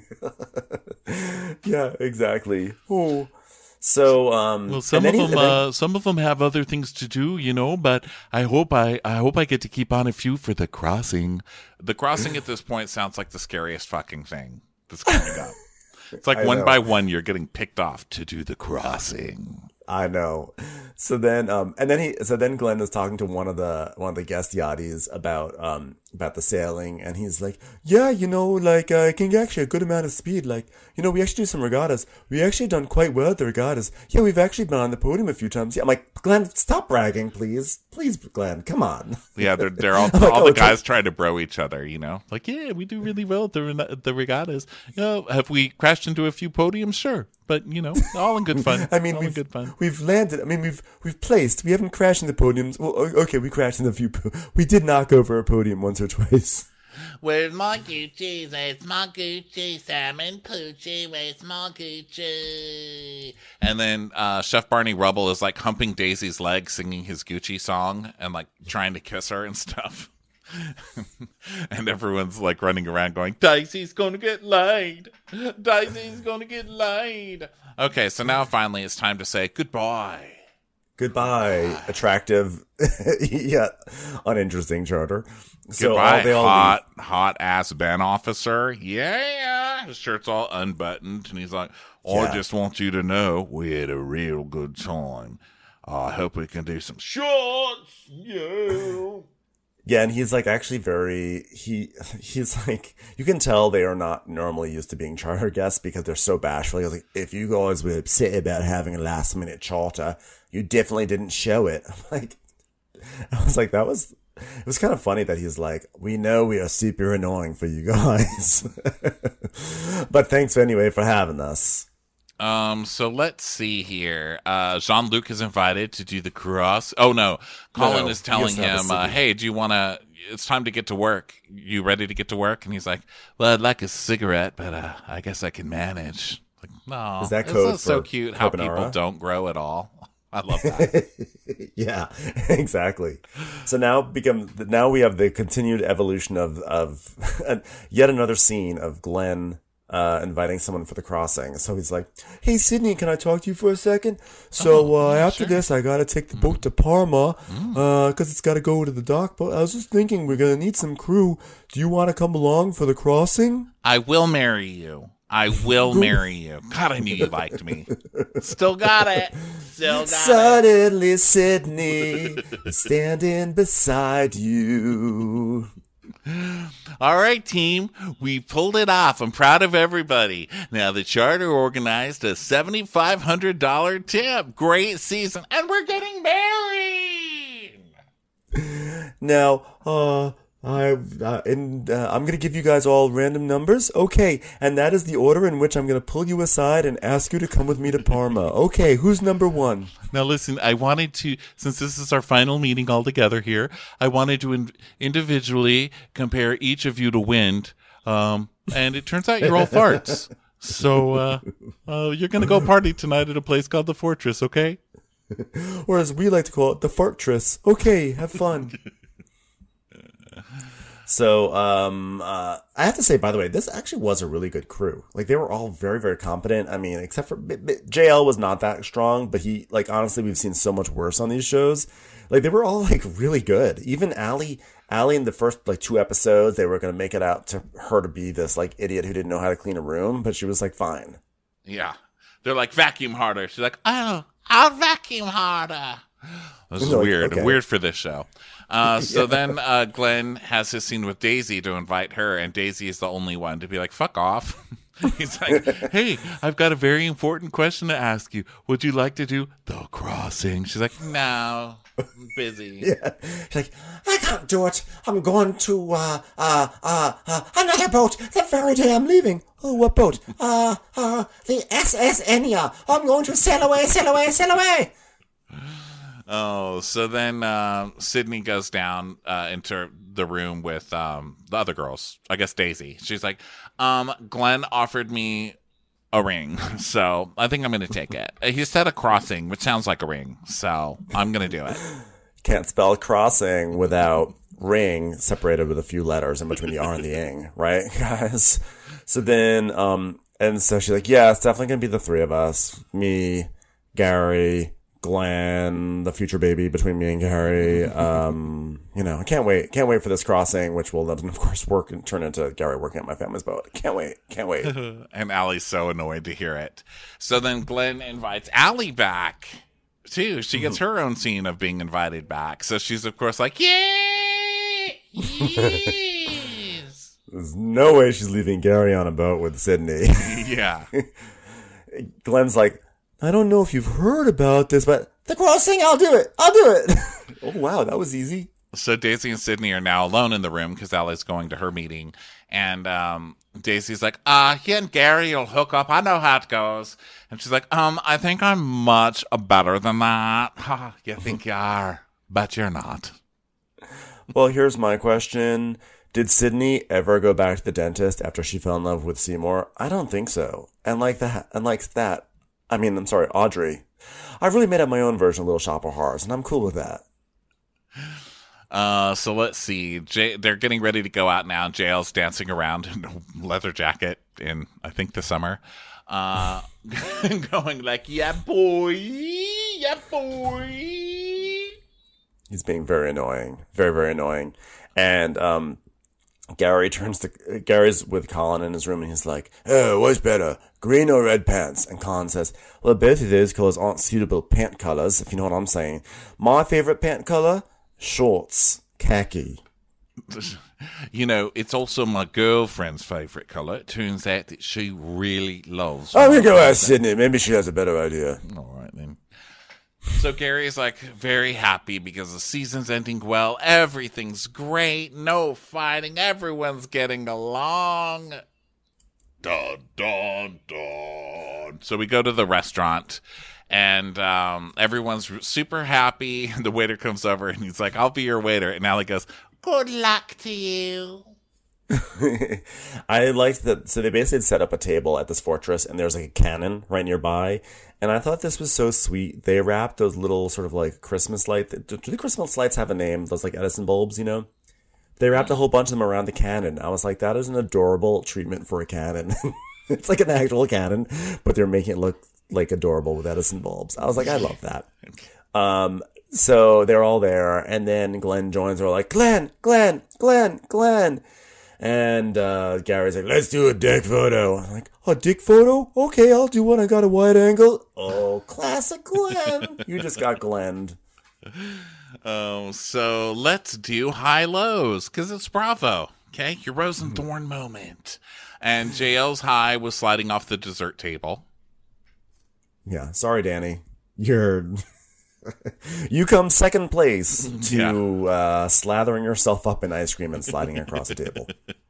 Yeah, exactly. Oh. So, um, Well, some and of then he- them, and then- uh, some of them have other things to do, you know. But I hope I, I hope I get to keep on a few for the crossing. The crossing at this point sounds like the scariest fucking thing that's coming up. It's like I one know. by one, you're getting picked off to do the crossing. I know. So then, um, and then he, so then Glenn was talking to one of the, one of the guest yachties about, um, about the sailing, and he's like, yeah, you know, like, uh, I can get actually a good amount of speed. Like, you know, we actually do some regattas. We actually done quite well at the regattas. Yeah, we've actually been on the podium a few times. Yeah, I'm like, Glenn, stop bragging, please. Please, Glenn, come on. Yeah, they're, they're all, like, all oh, the guys okay. trying to bro each other, you know? Like, yeah, we do really well at the, the regattas. You know, have we crashed into a few podiums? Sure. But, you know, all in good fun. I mean, all we've, in good fun. we've landed. I mean, we've we've placed. We haven't crashed into podiums. Well, o- okay, we crashed into a few. Po- we did knock over a podium once or twice. Where's my Gucci? Where's my Gucci? Salmon Poochie, where's my Gucci? And then uh, Chef Barney Rubble is like humping Daisy's leg, singing his Gucci song and like trying to kiss her and stuff. And everyone's like running around going, Daisy's gonna get laid. Daisy's gonna get laid. Okay, so now finally it's time to say goodbye. Goodbye, attractive, yet uninteresting charter. So Goodbye, all, they all hot, hot ass Ben officer. Yeah, his shirt's all unbuttoned, and he's like, oh, Yeah. I just want you to know we had a real good time. Uh, I hope we can do some shots. Yeah. Yeah, and he's like actually very he he's like you can tell they are not normally used to being charter guests because they're so bashful. He's like, if you guys were upset about having a last minute charter, you definitely didn't show it. I'm like, I was like, that was it was kind of funny that he's like, we know we are super annoying for you guys, but thanks anyway for having us. Um, so let's see here. Uh, Jean-Luc is invited to do the cross. Oh no, Colin no, is he telling doesn't have a him, uh, city. hey, do you want to, it's time to get to work. You ready to get to work? And he's like, well, I'd like a cigarette, but, uh, I guess I can manage. Like, no, Is that it's code so for cute how carbonara? people don't grow at all. I love that. Yeah, exactly. So now become now we have the continued evolution of of yet another scene of Glenn uh, inviting someone for the crossing. So he's like, "Hey, Sydney, can I talk to you for a second? So uh, after sure. this, I gotta take the boat to Parma because it's got to go to the dock. But I was just thinking, we're gonna need some crew. Do you want to come along for the crossing?" I will marry you. I will marry you. God, I knew you liked me. Still got it. Still got it. Suddenly, Sydney, standing beside you. All right, team. We pulled it off. I'm proud of everybody. Now, the charter organized a seven thousand five hundred dollars tip. Great season. And we're getting married. Now, uh, I, uh, and, uh, I'm gonna give you guys all random numbers. Okay, and that is the order in which I'm gonna pull you aside and ask you to come with me to Parma. Okay, who's number one? Now, listen, I wanted to, since this is our final meeting all together here, I wanted to in- individually compare each of you to wind. Um, and it turns out you're all farts. So, uh, uh, you're gonna go party tonight at a place called the Fortress, okay? Or as we like to call it, the Fartress. Okay, have fun. So, um, uh, I have to say, by the way, this actually was a really good crew. Like, they were all very, very competent. I mean, except for B- B- J L was not that strong, but he, like, honestly, we've seen so much worse on these shows. Like, they were all, like, really good. Even Allie, Allie in the first, like, two episodes, they were going to make it out to her to be this, like, idiot who didn't know how to clean a room, but she was, like, fine. Yeah. They're like, vacuum harder. She's like, Oh, I'll vacuum harder. this is Like, weird. okay. Weird for this show. Uh, so then uh, Glenn has his scene with Daisy to invite her, and Daisy is the only one to be like, fuck off. He's like, hey, I've got a very important question to ask you. Would you like to do the crossing? She's like, no, I'm busy. Yeah. She's like, I can't do it. I'm going to, uh, uh, uh, uh, another boat. The very day I'm leaving. Oh, what boat? Uh, uh, the S S Enya. I'm going to sail away, sail away, sail away. Oh, so then uh, Sydney goes down uh, into the room with um, the other girls. I guess Daisy. She's like, um, Glenn offered me a ring, so I think I'm going to take it. He said a crossing, which sounds like a ring, so I'm going to do it. Can't spell crossing without ring separated with a few letters in between the R and the ing, right, guys? So then, um, and so she's like, yeah, it's definitely going to be the three of us. Me, Gary, Glenn, the future baby between me and Gary. Um, you know, I can't wait. Can't wait for this crossing, which will then, of course, work and turn into Gary working at my family's boat. Can't wait. Can't wait. And Allie's so annoyed to hear it. So then Glenn invites Allie back, too. She gets her own scene of being invited back. So she's, of course, like, yay! Yes. There's no way she's leaving Gary on a boat with Sydney. Yeah. Glenn's like, I don't know if you've heard about this, but the crossing, I'll do it. I'll do it. Oh, wow. That was easy. So Daisy and Sydney are now alone in the room because Allie's going to her meeting. And um, Daisy's like, uh, he and Gary will hook up. I know how it goes. And she's like, um, I think I'm much better than that. Ha, you think you are, but you're not. Well, here's my question. Did Sydney ever go back to the dentist after she fell in love with Seymour? I don't think so. And like that, and like that, I mean, I'm sorry, Audrey. I've really made up my own version of Little Shop of Horrors, and I'm cool with that. Uh, so let's see. J- they're getting ready to go out now. J L's dancing around in a leather jacket in, I think, the summer. Uh, going like, yeah, boy, yeah, boy. He's being very annoying. Very, very annoying. And um, Gary turns to... Gary's with Colin in his room, and he's like, oh, what's better, green or red pants? And Colin says, well, both of those colors aren't suitable pant colors, if you know what I'm saying. My favorite pant color... shorts, khaki. You know, it's also my girlfriend's favorite color. It turns out that she really loves. I'm gonna go ask Sydney. Maybe she has a better idea. All right then. So Gary's like very happy because the season's ending well. Everything's great. No fighting. Everyone's getting along. Dun dun dun. So we go to the restaurant. And um, everyone's super happy. The waiter comes over and he's like, I'll be your waiter. And Allie goes, Good luck to you. I liked that. So they basically set up a table at this fortress and there's like a cannon right nearby. And I thought this was so sweet. They wrapped those little sort of like Christmas lights. Do the Christmas lights have a name? Those like Edison bulbs, you know? They wrapped a whole bunch of them around the cannon. I was like, that is an adorable treatment for a cannon. It's like an actual cannon, but they're making it look like adorable with Edison bulbs. I was like, I love that. Um, so they're all there, and then Glenn joins. They're like, Glenn, Glenn, Glenn, Glenn. And uh, Gary's like, let's do a dick photo. I'm like, a dick photo? Okay, I'll do one. I got a wide angle. Oh, classic Glenn. You just got Glenned. Oh, so let's do high lows because it's Bravo. Okay, your Rose and Thorn moment. And J L's high was sliding off the dessert table. Yeah, sorry, Danny. You're you come second place to Yeah. uh, slathering yourself up in ice cream and sliding across the table.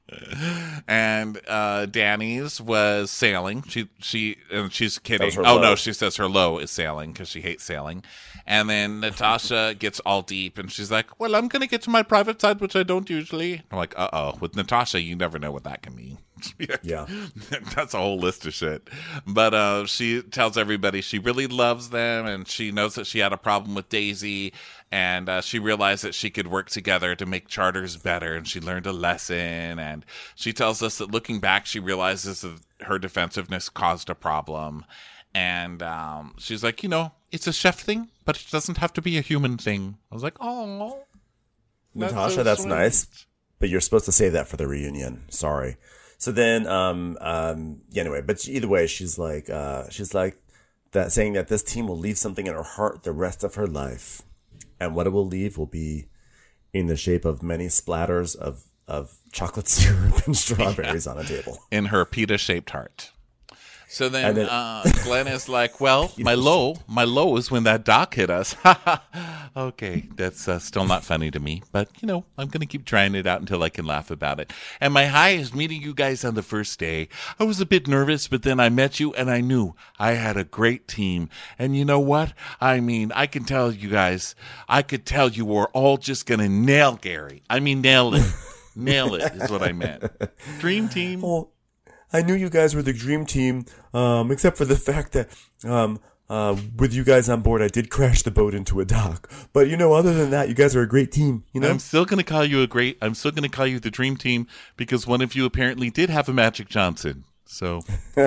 And uh, Danny's was sailing. She she and she's kidding. her Oh low. no, she says her low is sailing because she hates sailing. And then Natasha gets all deep and she's like, "Well, I'm gonna get to my private side, which I don't usually." I'm like, "Uh oh." With Natasha, you never know what that can mean. Yeah. That's a whole list of shit. But uh, she tells everybody she really loves them, and she knows that she had a problem with Daisy, and uh, she realized that she could work together to make charters better, and she learned a lesson. And she tells us that looking back, she realizes that her defensiveness caused a problem. And um, she's like, you know, it's a chef thing, but it doesn't have to be a human thing. I was like, oh, Natasha, so that's sweet. nice. But you're supposed to save that for the reunion. Sorry. So then, um, um, yeah, anyway, but either way, she's like, uh, she's like that saying that this team will leave something in her heart the rest of her life. And what it will leave will be in the shape of many splatters of, of chocolate syrup and strawberries on a table. In her pita-shaped heart. So then, And then- uh, Glenn is like, well, my low, my low is when that doc hit us. Okay, that's uh, still not funny to me, but, you know, I'm going to keep trying it out until I can laugh about it. And my high is meeting you guys on the first day. I was a bit nervous, but then I met you and I knew I had a great team. And you know what? I mean, I can tell you guys, I could tell you were all just going to nail Gary. I mean, nail it. Nail it is what I meant. Dream team. Oh, I knew you guys were the dream team, um, except for the fact that, um, uh, with you guys on board, I did crash the boat into a dock. But, you know, other than that, you guys are a great team, you know? I'm still going to call you a great, I'm still going to call you the dream team because one of you apparently did have a Magic Johnson. So,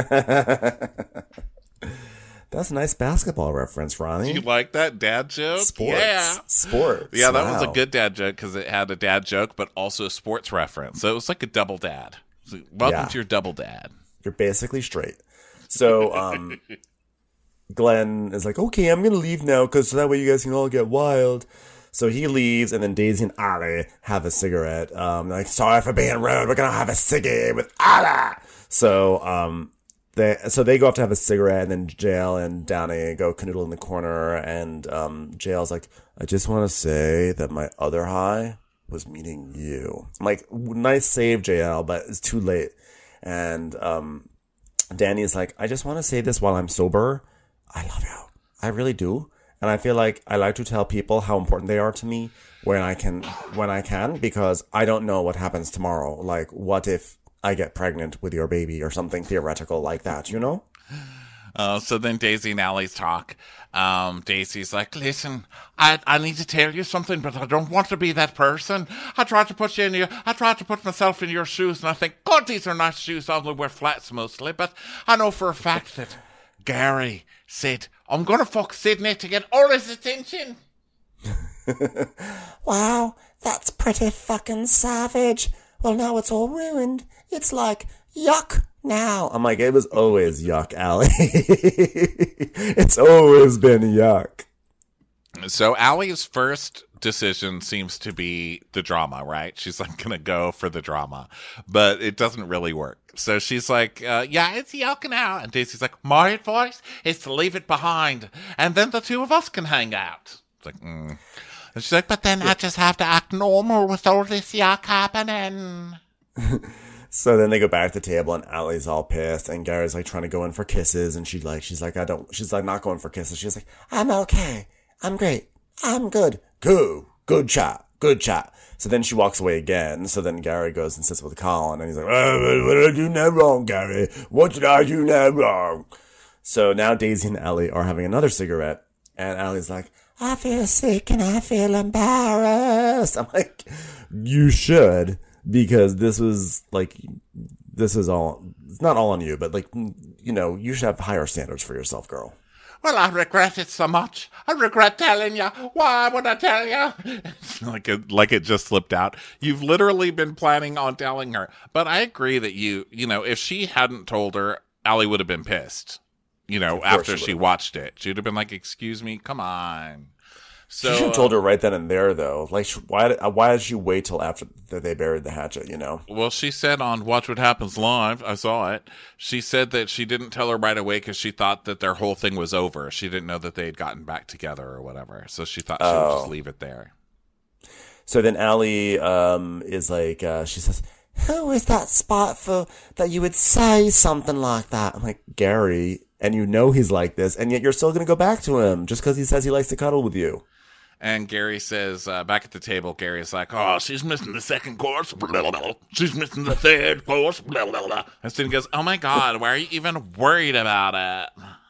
That's a nice basketball reference, Ronnie. you like that dad joke? Sports. Yeah. Sports. Yeah, that was a Wow. good dad joke because it had a dad joke, but also a sports reference. So it was like a double dad. So, welcome Yeah. to your double dad. You're basically straight. So, um, Glenn is like, okay, I'm going to leave now because that way you guys can all get wild. So he leaves, and then Daisy and Ali have a cigarette. Um, like, sorry for being rude. We're gonna have a ciggy with Ali. So, um, they so they go off to have a cigarette, and then Jael and Danny go canoodle in the corner, and um, Jael's like, I just want to say that my other high was meeting you. I'm like, nice save, Jael, but it's too late. And um, Danny is like, I just want to say this while I'm sober. I love you. I really do. And I feel like I like to tell people how important they are to me when I can, when I can, because I don't know what happens tomorrow. Like, what if I get pregnant with your baby or something theoretical like that, you know? Uh, so then Daisy and Allie's talk. Um, Daisy's like, listen, I I need to tell you something, but I don't want to be that person. I tried to put you in your, I tried to put myself in your shoes, and I think, God, these are nice shoes. I only wear flats mostly, but I know for a fact that Gary said, I'm gonna fuck Sydney to get all his attention. Wow, that's pretty fucking savage. Well, now it's all ruined. It's like, yuck now. I'm like, it was always yuck, Allie. It's always been yuck. So Allie's first decision seems to be the drama, right? She's like gonna go for the drama, but it doesn't really work. So she's like, uh, yeah, it's yuck now. And Daisy's like, my advice is to leave it behind, and then the two of us can hang out. It's like, mm. And she's like, But then I just have to act normal with all this yuck happening. So then they go back to the table, and Allie's all pissed, and Gary's like trying to go in for kisses, and she's like, she's like, I don't, she's like not going for kisses. She's like, I'm okay. I'm great. I'm good. Good, good chat, good chat. So then she walks away again. So then Gary goes and sits with Colin, and he's like, oh, what did I do now wrong, Gary? What did I do now wrong? So now Daisy and Allie are having another cigarette, and Allie's like, I feel sick and I feel embarrassed. I'm like, you should, because this was like, this is all, it's not all on you, but like, you know, you should have higher standards for yourself, girl. Well, I regret it so much. I regret telling you. Why would I tell you? like it, like it just slipped out. You've literally been planning on telling her. But I agree that you, you know, if she hadn't told her, Allie would have been pissed. You know, after she, she watched it, she'd have been like, "Excuse me, come on." So she should have told her right then and there, though. Like, why? Did, why did she wait till after that they buried the hatchet? You know. Well, she said on Watch What Happens Live, I saw it. She said that she didn't tell her right away because she thought that their whole thing was over. She didn't know that they had gotten back together or whatever. So she thought she oh. would just leave it there. So then Allie um, is like, uh, she says, who is that spiteful that you would say something like that? I'm like, Gary, and you know he's like this, and yet you're still going to go back to him just because he says he likes to cuddle with you. And Gary says, uh, back at the table, Gary's like, oh, she's missing the second course. She's missing the third course. And Sydney goes, oh my God, why are you even worried about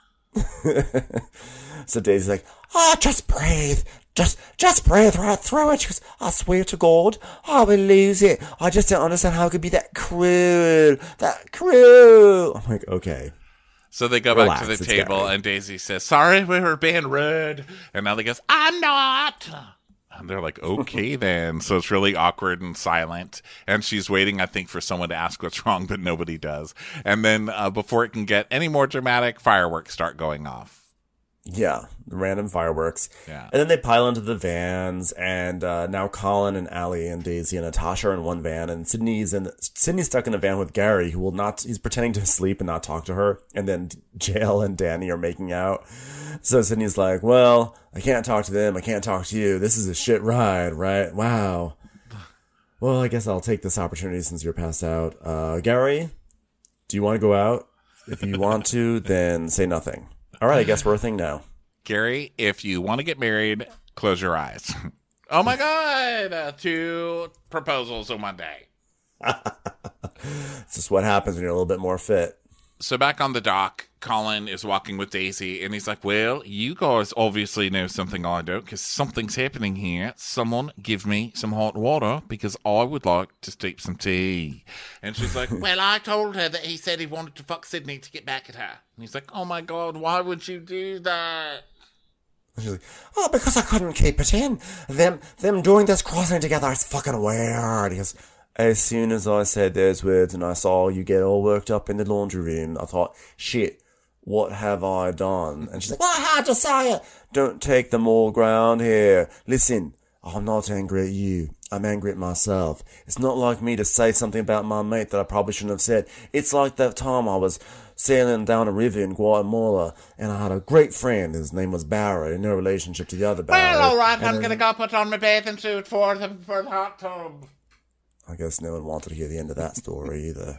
it? So Daisy's like, oh, just breathe. Just just breathe right through it. She goes, I swear to God, I will lose it. I just don't understand how it could be that cruel. That cruel. I'm like, okay. So they go Relax, back to the table, Gary. And Daisy says, sorry, we were being rude. And Allie goes, I'm not. And they're like, okay, then. So it's really awkward and silent. And she's waiting, I think, for someone to ask what's wrong, but nobody does. And then uh, before it can get any more dramatic, fireworks start going off. Yeah, random fireworks. Yeah. And then they pile into the vans, and uh, now Colin and Allie and Daisy and Natasha are in one van, and Sydney's in Sydney's stuck in a van with Gary, who will not. He's pretending to sleep and not talk to her. And then Jael and Danny are making out. So Sydney's like, "Well, I can't talk to them. I can't talk to you. This is a shit ride, right? Wow. Well, I guess I'll take this opportunity since you're passed out. Uh, Gary, do you want to go out? If you want to, then say nothing." All right, I guess we're a thing now. Gary, if you want to get married, close your eyes. Oh my God, uh, two proposals in one day. It's just what happens when you're a little bit more fit. So back on the dock, Colin is walking with Daisy, and he's like, well, you guys obviously know something I don't, because something's happening here. Someone give me some hot water, because I would like to steep some tea. And she's like, well, I told her that he said he wanted to fuck Sydney to get back at her. And he's like, oh my God, why would you do that? She's like, oh, because I couldn't keep it in. Them, them doing this crossing together is fucking weird. He goes, as soon as I said those words and I saw you get all worked up in the laundry room, I thought, shit, what have I done? And she's like, well, how'd you say it? Don't take the more ground here. Listen, I'm not angry at you. I'm angry at myself. It's not like me to say something about my mate that I probably shouldn't have said. It's like that time I was sailing down a river in Guatemala, and I had a great friend. His name was Barry, no relationship to the other Barry. Well, all right, And I'm then- going to go put on my bathing suit for the, for the hot tub. I guess no one wanted to hear the end of that story either.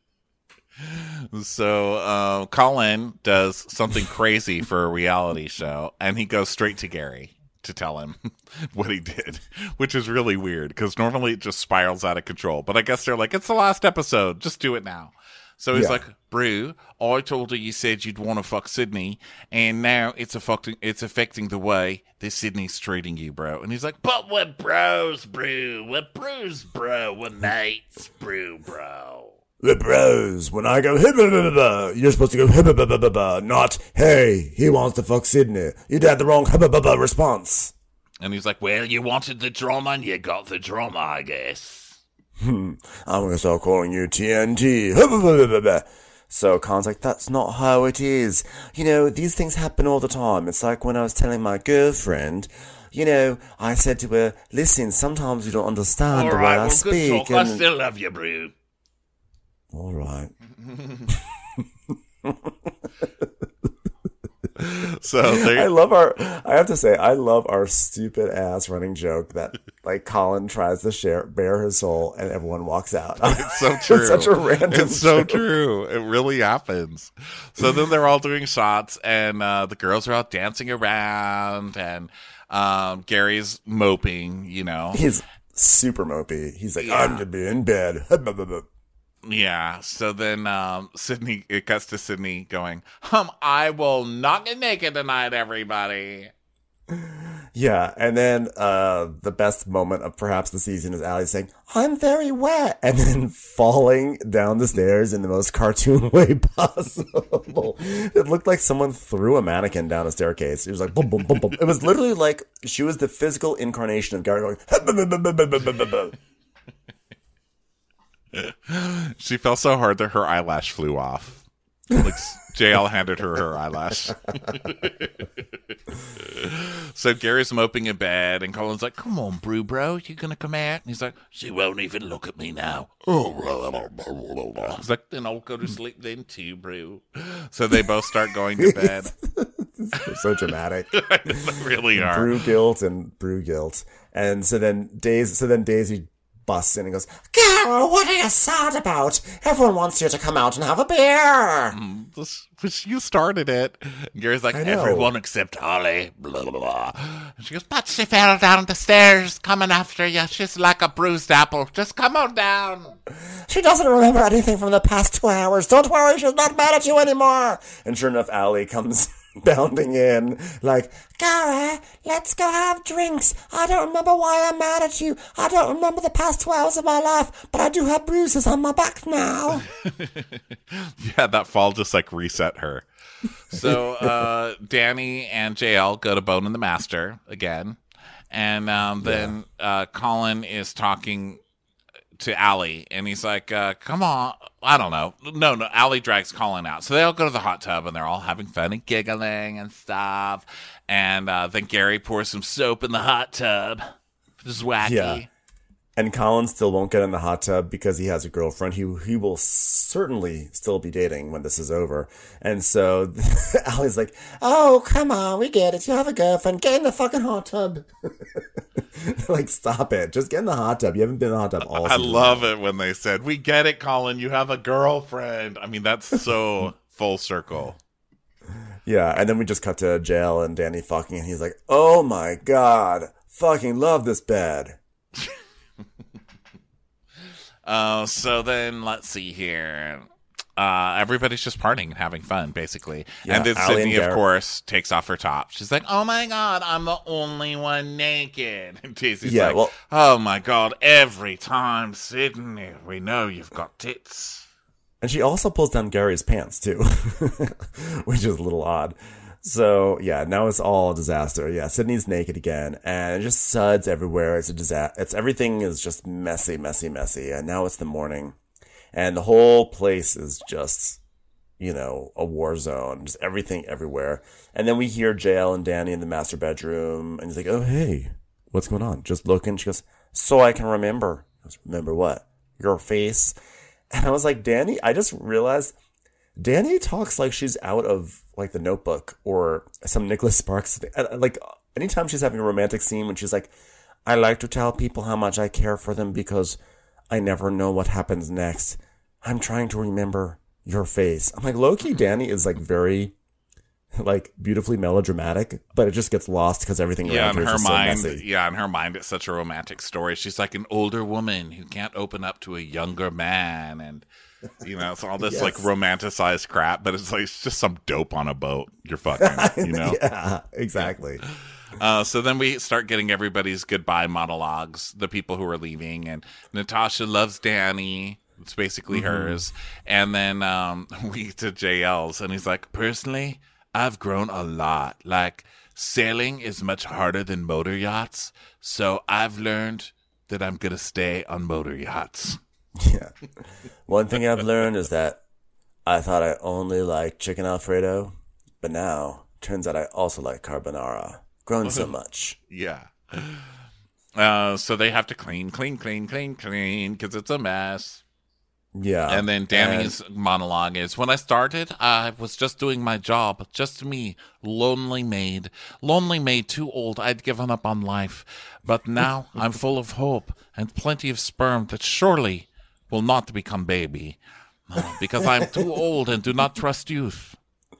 So uh, Colin does something crazy for a reality show, and he goes straight to Gary to tell him what he did, which is really weird because normally it just spirals out of control. But I guess they're like, it's the last episode, just do it now. So he's Yeah. like, Brew, I told her you said you'd want to fuck Sydney, and now it's affecting it's affecting the way that Sydney's treating you, bro. And he's like, but we're bros, Brew. We're bros, bro. We're mates, Brew, bro. The bros, when I go hibba bibba bibba, you're supposed to go hibba bibba bibba, not hey, he wants to fuck Sydney. You'd had the wrong hibba bibba response. And he's like, well, you wanted the drama and you got the drama, I guess. I'm gonna start calling you T N T. Hibba bibba bibba. So Colin's like, that's not how it is. You know, these things happen all the time. It's like when I was telling my girlfriend, you know, I said to her, listen, sometimes you don't understand All the right, way I well, good speak. talk. I and- still love you, Brew. All right. So I they love our, I have to say, I love our stupid ass running joke that, like, Colin tries to share, bare his soul and everyone walks out. It's so true. It's such a random It's so joke. true. It really happens. So then they're all doing shots, and uh, the girls are out dancing around, and um, Gary's moping, you know. He's super mopey. He's like, Yeah. I'm gonna be in bed. Yeah. So then um, Sydney, it cuts to Sydney going, um, I will not get naked tonight, everybody. Yeah, and then uh, the best moment of perhaps the season is Allie saying, I'm very wet, and then falling down the stairs in the most cartoon way possible. It looked like someone threw a mannequin down a staircase. It was like, boom, boom, boom, boom. It was literally like she was the physical incarnation of Gary going, She fell so hard that her eyelash flew off. Like J L handed her her eyelash. So Gary's moping in bed, and Colin's like, come on, Brew, bro, you gonna come out? And he's like, she won't even look at me now. He's like, then I'll go to sleep then too, Brew. So they both start going to bed. They're so dramatic. They really are. Brew guilt and brew guilt. And so then Daisy, so then Daisy busts in and goes, Carol, what are you sad about? Everyone wants you to come out and have a beer. This- But you started it. And Gary's like, I know. everyone except Holly. Blah, blah, blah. And she goes, But she fell down the stairs coming after you. She's like a bruised apple. Just come on down. She doesn't remember anything from the past two hours. Don't worry, she's not mad at you anymore. And sure enough, Allie comes bounding in like, Gary, let's go have drinks. I don't remember why I'm mad at you. I don't remember the past two hours of my life, but I do have bruises on my back now. yeah, that fall just like reset her. So uh, Danny and J L go to Bone and the Master again. And um, then uh, Colin is talking to Allie, and he's like, uh, come on. I don't know. No, no, Allie drags Colin out. So they all go to the hot tub, and they're all having fun and giggling and stuff. And uh, then Gary pours some soap in the hot tub. This is wacky. Yeah. And Colin still won't get in the hot tub because he has a girlfriend who he will certainly still be dating when this is over. And so Allie's like, oh, come on, we get it. You have a girlfriend. Get in the fucking hot tub. Like, stop it. Just get in the hot tub. You haven't been in the hot tub all I season. love it when they said, we get it, Colin. You have a girlfriend. I mean, that's so full circle. Yeah, and then we just cut to Jail and Danny fucking, and he's like, oh my god, fucking love this bed. Uh, so then let's see here. Uh, everybody's just partying and having fun, basically. Yeah, and then Allie Sydney, and of Gar- course, takes off her top. She's like, oh my god, I'm the only one naked. And Daisy's Yeah, like, well- oh my god, every time, Sydney, we know you've got tits. And she also pulls down Gary's pants, too, which is a little odd. So, yeah, now it's all a disaster. Yeah, Sydney's naked again, and it just suds everywhere. It's a disaster. It's everything is just messy, messy, messy. And now it's the morning, and the whole place is just, you know, a war zone. Just everything everywhere. And then we hear J L and Danny in the master bedroom, and he's like, oh, hey, what's going on? Just looking. She goes, so I can remember. I goes, remember what? Your face. And I was like, Danny, I just realized Danny talks like she's out of like The Notebook or some Nicholas Sparks. Like anytime she's having a romantic scene when she's like, I like to tell people how much I care for them because I never know what happens next. I'm trying to remember your face. I'm like, low-key Danny is like very like beautifully melodramatic, but it just gets lost because everything Yeah, around in her her is mind, so messy. yeah, in her mind, it's such a romantic story. She's like an older woman who can't open up to a younger man, and you know, it's all this Yes. like romanticized crap. But it's like it's just some dope on a boat. You're fucking, you know. Yeah, exactly. Uh, so then we start getting everybody's goodbye monologues, the people who are leaving, and Natasha loves Danny. It's basically Mm-hmm. hers. And then um, we get to J L's, and he's like, personally, I've grown a lot. Like, sailing is much harder than motor yachts, so I've learned that I'm going to stay on motor yachts. Yeah. One thing I've learned is that I thought I only liked chicken Alfredo, but now turns out I also like carbonara. Grown so much. Yeah. Uh, so they have to clean, clean, clean, clean, clean, because it's a mess. Yeah. And then Danny's monologue is, when I started, I was just doing my job. Just me, lonely maid. Lonely maid, too old. I'd given up on life. But now I'm full of hope and plenty of sperm that surely will not become baby. Uh, because I'm too old and do not trust youth.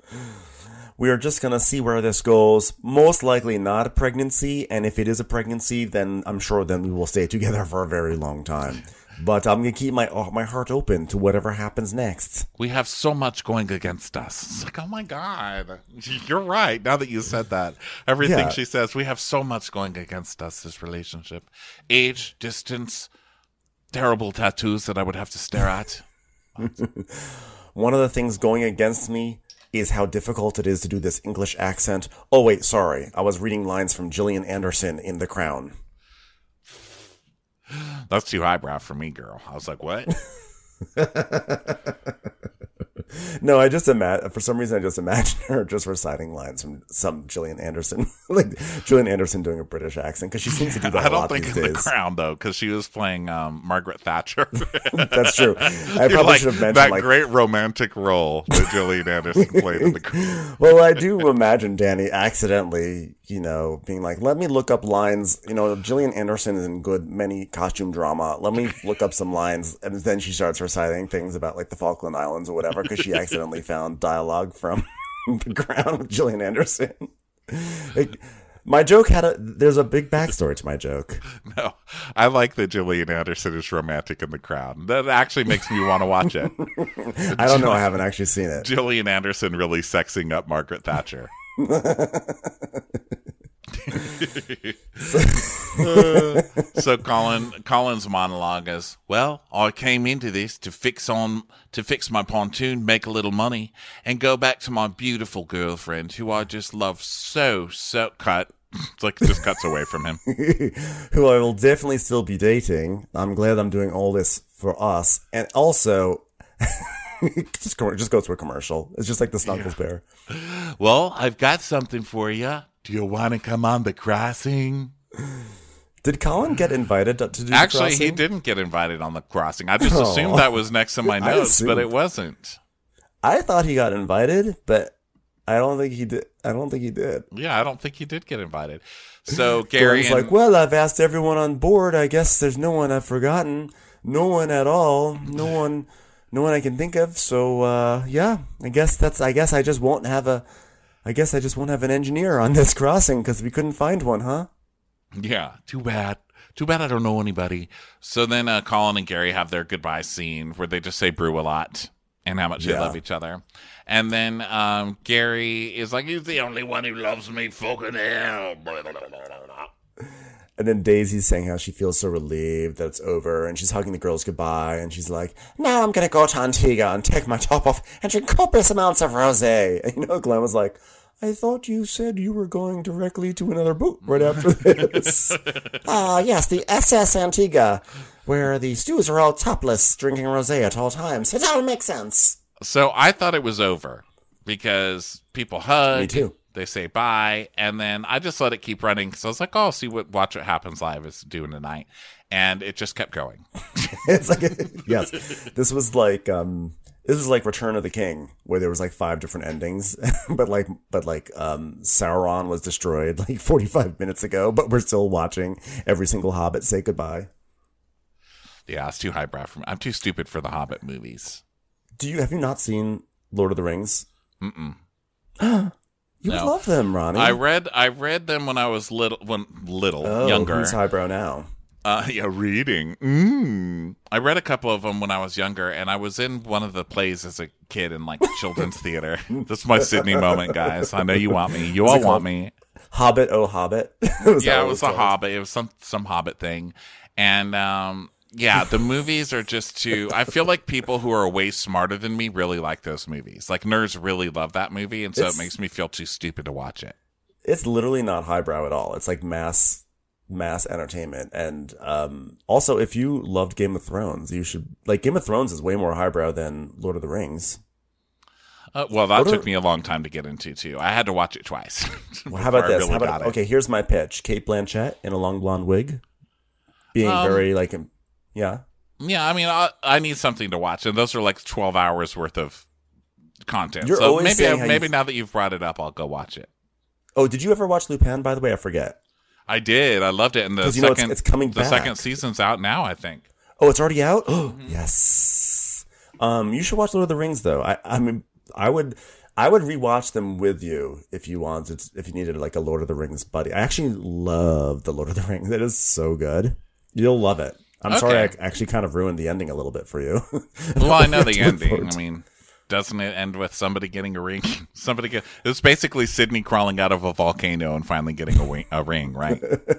We are just going to see where this goes. Most likely not a pregnancy. And if it is a pregnancy, then I'm sure then we will stay together for a very long time. But I'm going to keep my uh, my heart open to whatever happens next. We have so much going against us. It's like, oh my God. You're right. Now that you said that. Everything Yeah. she says, we have so much going against us, this relationship. Age, distance, terrible tattoos that I would have to stare at. One of the things going against me is how difficult it is to do this English accent. Oh, wait, sorry. I was reading lines from Gillian Anderson in The Crown. That's too highbrow for me, girl. I was like, what? No, I just imagine, for some reason, I just imagine her just reciting lines from some Gillian Anderson, like Gillian Anderson doing a British accent, because she seems to do that I a don't lot think these in days. The Crown, though, because she was playing um, Margaret Thatcher. That's true. I You're probably like, should have mentioned, that like, great romantic role that Gillian Anderson played in The Crown. well, I do imagine Danny accidentally, you know, being like, let me look up lines. You know, Gillian Anderson is in good many costume drama. Let me look up some lines. And then she starts reciting things about like the Falkland Islands or whatever, because she accidentally found dialogue from The Crown with Gillian Anderson. Like, my joke had a, there's a big backstory to my joke. No, I like that Gillian Anderson is romantic in The Crown. That actually makes me want to watch it. I don't know. I haven't actually seen it. Gillian Anderson really sexing up Margaret Thatcher. So Colin Colin's monologue is, well, I came into this to fix on to fix my pontoon, make a little money, and go back to my beautiful girlfriend, who I just love so so. Cut. It's like it just cuts away from him. Who I will definitely still be dating. I'm glad I'm doing all this for us. And also, just, go, just go to a commercial. It's just like the Snuggles Bear. Well, I've got something for you. Do you want to come on the crossing? Did Colin get invited to do the Actually, crossing? he didn't get invited on the crossing. I just Oh. assumed that was next to my I notes, but assumed. it wasn't. I thought he got invited, but I don't think he did. I don't think he did. Yeah, I don't think he did get invited. So Gary Colin's and, like, well, I've asked everyone on board. I guess there's no one I've forgotten. No one at all. No one. No one I can think of. So uh, yeah, I guess that's. I guess I just won't have a. I guess I just won't have an engineer on this crossing because we couldn't find one, huh? yeah, too bad. Too bad I don't know anybody. So then uh, Colin and Gary have their goodbye scene where they just say brew a lot and how much they Yeah. love each other. And then um, Gary is like, he's the only one who loves me, fucking hell. And then Daisy's saying how she feels so relieved that it's over, and she's hugging the girls goodbye, and she's like, now I'm gonna go to Antigua and take my top off and drink copious amounts of rosé. And you know, Glenn was like, I thought you said you were going directly to another boat right after this. Ah, yes, the S S Antigua, where the stews are all topless, drinking rosé at all times. It all makes sense. So I thought it was over because people hugged. Me too. They say bye, and then I just let it keep running because I was like, "Oh, I'll see what Watch What Happens Live is doing tonight," and it just kept going. It's like yes, this was like um, this was like Return of the King, where there was like five different endings, but like but like um, Sauron was destroyed like forty-five minutes ago, but we're still watching every single Hobbit say goodbye. Yeah, it's too highbrow for me. I'm too stupid for the Hobbit movies. Do you have you not seen Lord of the Rings? Mm-mm. You would No. love them, Ronnie. I read I read them when I was little, when little, oh, younger. Who's highbrow now? Uh, yeah, reading. Mm. I read a couple of them when I was younger, and I was in one of the plays as a kid in like children's theater. This is my Sydney moment, guys. I know you want me. You all it want called me. Hobbit, oh Hobbit. Was that Yeah, what it was a called? Hobbit. It was some some Hobbit thing, and um, yeah, the movies are just too. I feel like people who are way smarter than me really like those movies. Like nerds really love that movie, and so It's- it makes me feel too stupid to watch it. It's literally not highbrow at all. It's like mass mass entertainment. And um, also, if you loved Game of Thrones, you should like Game of Thrones is way more highbrow than Lord of the Rings. Uh, well, that What took are- me a long time to get into too. I had to watch it twice. Well, how about before I this? really How got about it. okay? Here's my pitch: Kate Blanchett in a long blonde wig, being Um, very like, yeah. Yeah, I mean, I, I need something to watch, and those are like twelve hours worth of content. You're so always maybe, saying I, how maybe you- now that you've brought it up, I'll go watch it. Oh, did you ever watch Lupin? By the way, I forget. I did. I loved it. And the 'Cause you know it's- second, it's coming the back. second season's out now, I think. Oh, it's already out. Oh, Mm-hmm. yes. Um, you should watch Lord of the Rings, though. I, I mean, I would, I would rewatch them with you if you wanted, if you needed like a Lord of the Rings buddy. I actually love the Lord of the Rings. It is so good. You'll love it. I'm sorry, I Okay. actually kind of ruined the ending a little bit for you. Well, I know the Look ending. forward I to- mean, doesn't it end with somebody getting a ring? Somebody get. It was basically Sydney crawling out of a volcano and finally getting a, wing, a ring, right?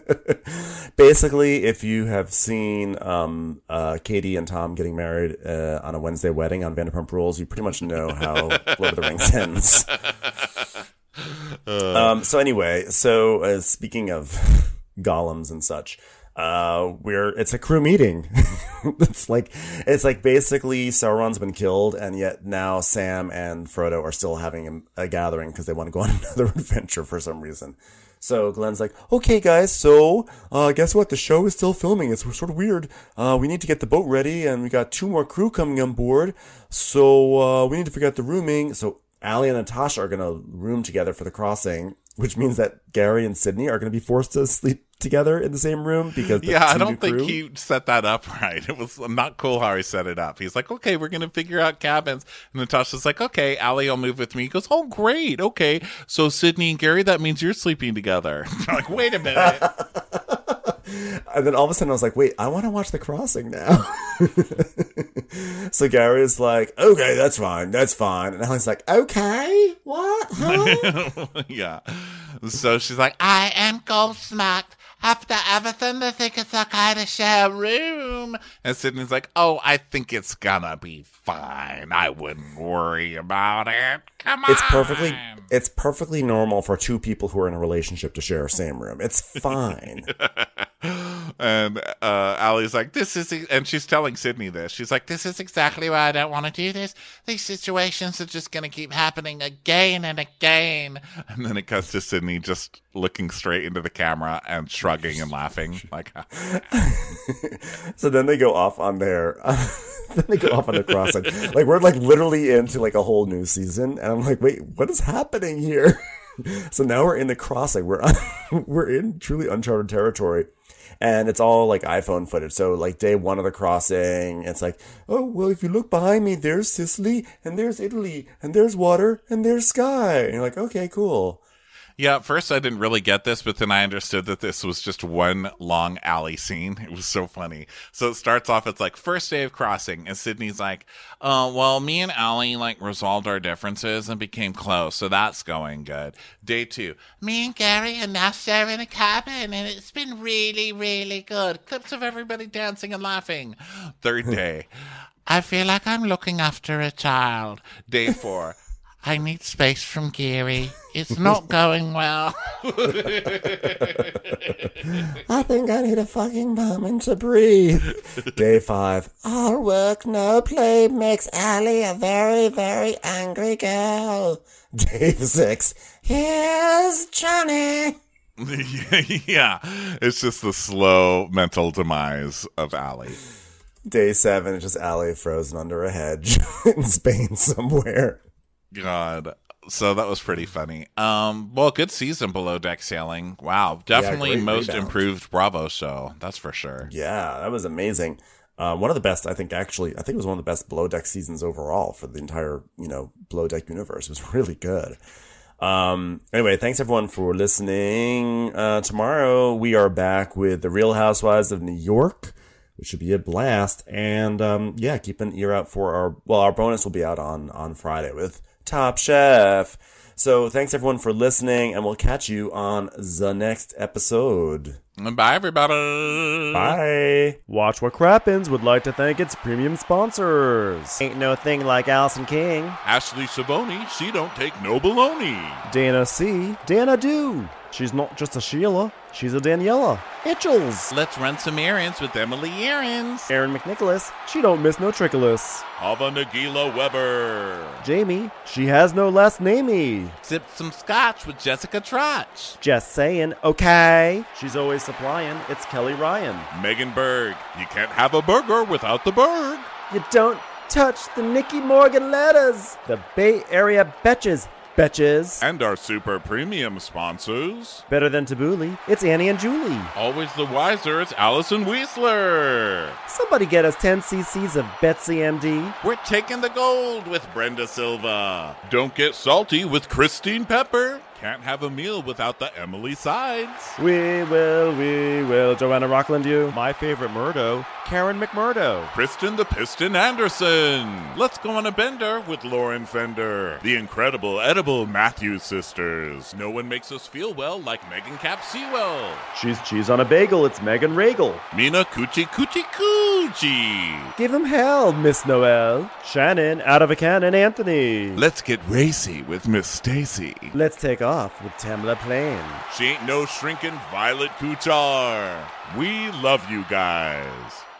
Basically, if you have seen um, uh, Katie and Tom getting married uh, on a Wednesday wedding on Vanderpump Rules, you pretty much know how Lord of the Rings ends. Um, so anyway, so uh, speaking of golems and such, uh, we're it's a crew meeting. it's like it's like basically Sauron's been killed, and yet now Sam and Frodo are still having a, a gathering because they want to go on another adventure for some reason. So Glenn's like, okay, guys, so uh, guess what? The show is still filming. It's sort of weird. Uh, we need to get the boat ready, and we got two more crew coming on board. So uh, we need to figure out the rooming. So Allie and Natasha are going to room together for the crossing, which means that Gary and Sydney are going to be forced to sleep together in the same room because the Yeah, I two don't new think crew- he set that up right. It was not cool how he set it up. He's like, okay, we're going to figure out cabins. And Natasha's like, okay, Allie will move with me. He goes, oh, great. Okay. So Sydney and Gary, that means you're sleeping together. I'm like, wait a minute. And then all of a sudden I was like, wait, I want to watch The Crossing now. So Gary's like, okay, that's fine. That's fine. And Allie's like, okay, what? Huh? Yeah. So she's like, I am gobsmacked. After everything, they think it's okay to share a room. and Sydney's like, oh, I think it's gonna be fine. I wouldn't worry about it. Come on. It's perfectly it's perfectly normal for two people who are in a relationship to share a same room. It's fine. And uh, Allie's like, this is, e-, and she's telling Sydney this. She's like, this is exactly why I don't want to do this. These situations are just going to keep happening again and again. And then it cuts to Sydney just looking straight into the camera and shrugging and laughing. Like, So then they go off on their then they go off on their crossing. Like we're like literally into like a whole new season, and I'm like, wait, what is happening here? So now we're in the crossing. We're we're in truly uncharted territory. And it's all like iPhone footage. So like day one of the crossing, it's like, oh, well, if you look behind me, there's Sicily and there's Italy and there's water and there's sky. And you're like, okay, cool. yeah, at first I didn't really get this, but then I understood that this was just one long alley scene. It was so funny. So it starts off, it's like first day of crossing, and Sydney's like, uh, well, me and Allie like resolved our differences and became close, so that's going good. Day two, Me and Gary are now sharing a cabin, and it's been really, really good. clips of everybody dancing and laughing. Third day, I feel like I'm looking after a child. day four, I need space from Gary. It's not going well. I think I need a fucking moment to breathe. Day five. Our work, no play makes Allie a very, very angry girl. Day six. Here's Johnny. Yeah, it's just the slow mental demise of Allie. Day seven. It's just Allie frozen under a hedge in Spain somewhere. God. So that was pretty funny. Um, well, good season Below Deck Sailing. Wow. Definitely Yeah, great most rebound. improved Bravo show. That's for sure. Yeah, that was amazing. Uh, one of the best, I think, actually, I think it was one of the best Below Deck seasons overall for the entire, you know, Below Deck universe. It was really good. Um, anyway, thanks everyone for listening. Uh, tomorrow we are back with The Real Housewives of New York, which should be a blast. And, um, yeah, keep an ear out for our, well, our bonus will be out on, on Friday with Top Chef. So thanks everyone for listening, and we'll catch you on the next episode. Bye, everybody. Bye. Watch What Crappens would like to thank its premium sponsors. Ain't no thing like Allison King, Ashley Savoni, she don't take no baloney. Dana C, Dana Do. She's not just a Sheila, she's a Daniela. Itchels, Let's run some errands with Emily Errands. Aaron McNicholas, she don't miss no trickolas. Hava Nagila Weber. Jamie, she has no last namey. Sip some scotch with Jessica Trotch. Just saying, okay. She's always supplying, it's Kelly Ryan. Megan Berg, you can't have a burger without the Berg. You don't touch the Nikki Morgan letters. The Bay Area betches, betches. And our super premium sponsors. Better than Tabbouleh, it's Annie and Julie. Always the wiser, it's Allison Weisler. Somebody get us ten cc's of Betsy M D. We're taking the gold with Brenda Silva. Don't get salty with Christine Pepper. Can't have a meal without the Emily sides. We will, we will. Joanna Rockland, you. My favorite Murdo, Karen McMurdo. Kristen the Piston Anderson. Let's go on a bender with Lauren Fender. The incredible edible Matthews sisters. No one makes us feel well like Megan Cap Sewell. She's cheese on a bagel, it's Megan Regal. Mina Coochie Coochie Coochie. Give him hell, Miss Noel. Shannon, out of a cannon, Anthony. Let's get racy with Miss Stacy. Let's take off with Tamla Plain. She ain't no shrinking Violet Kuchar. We love you guys.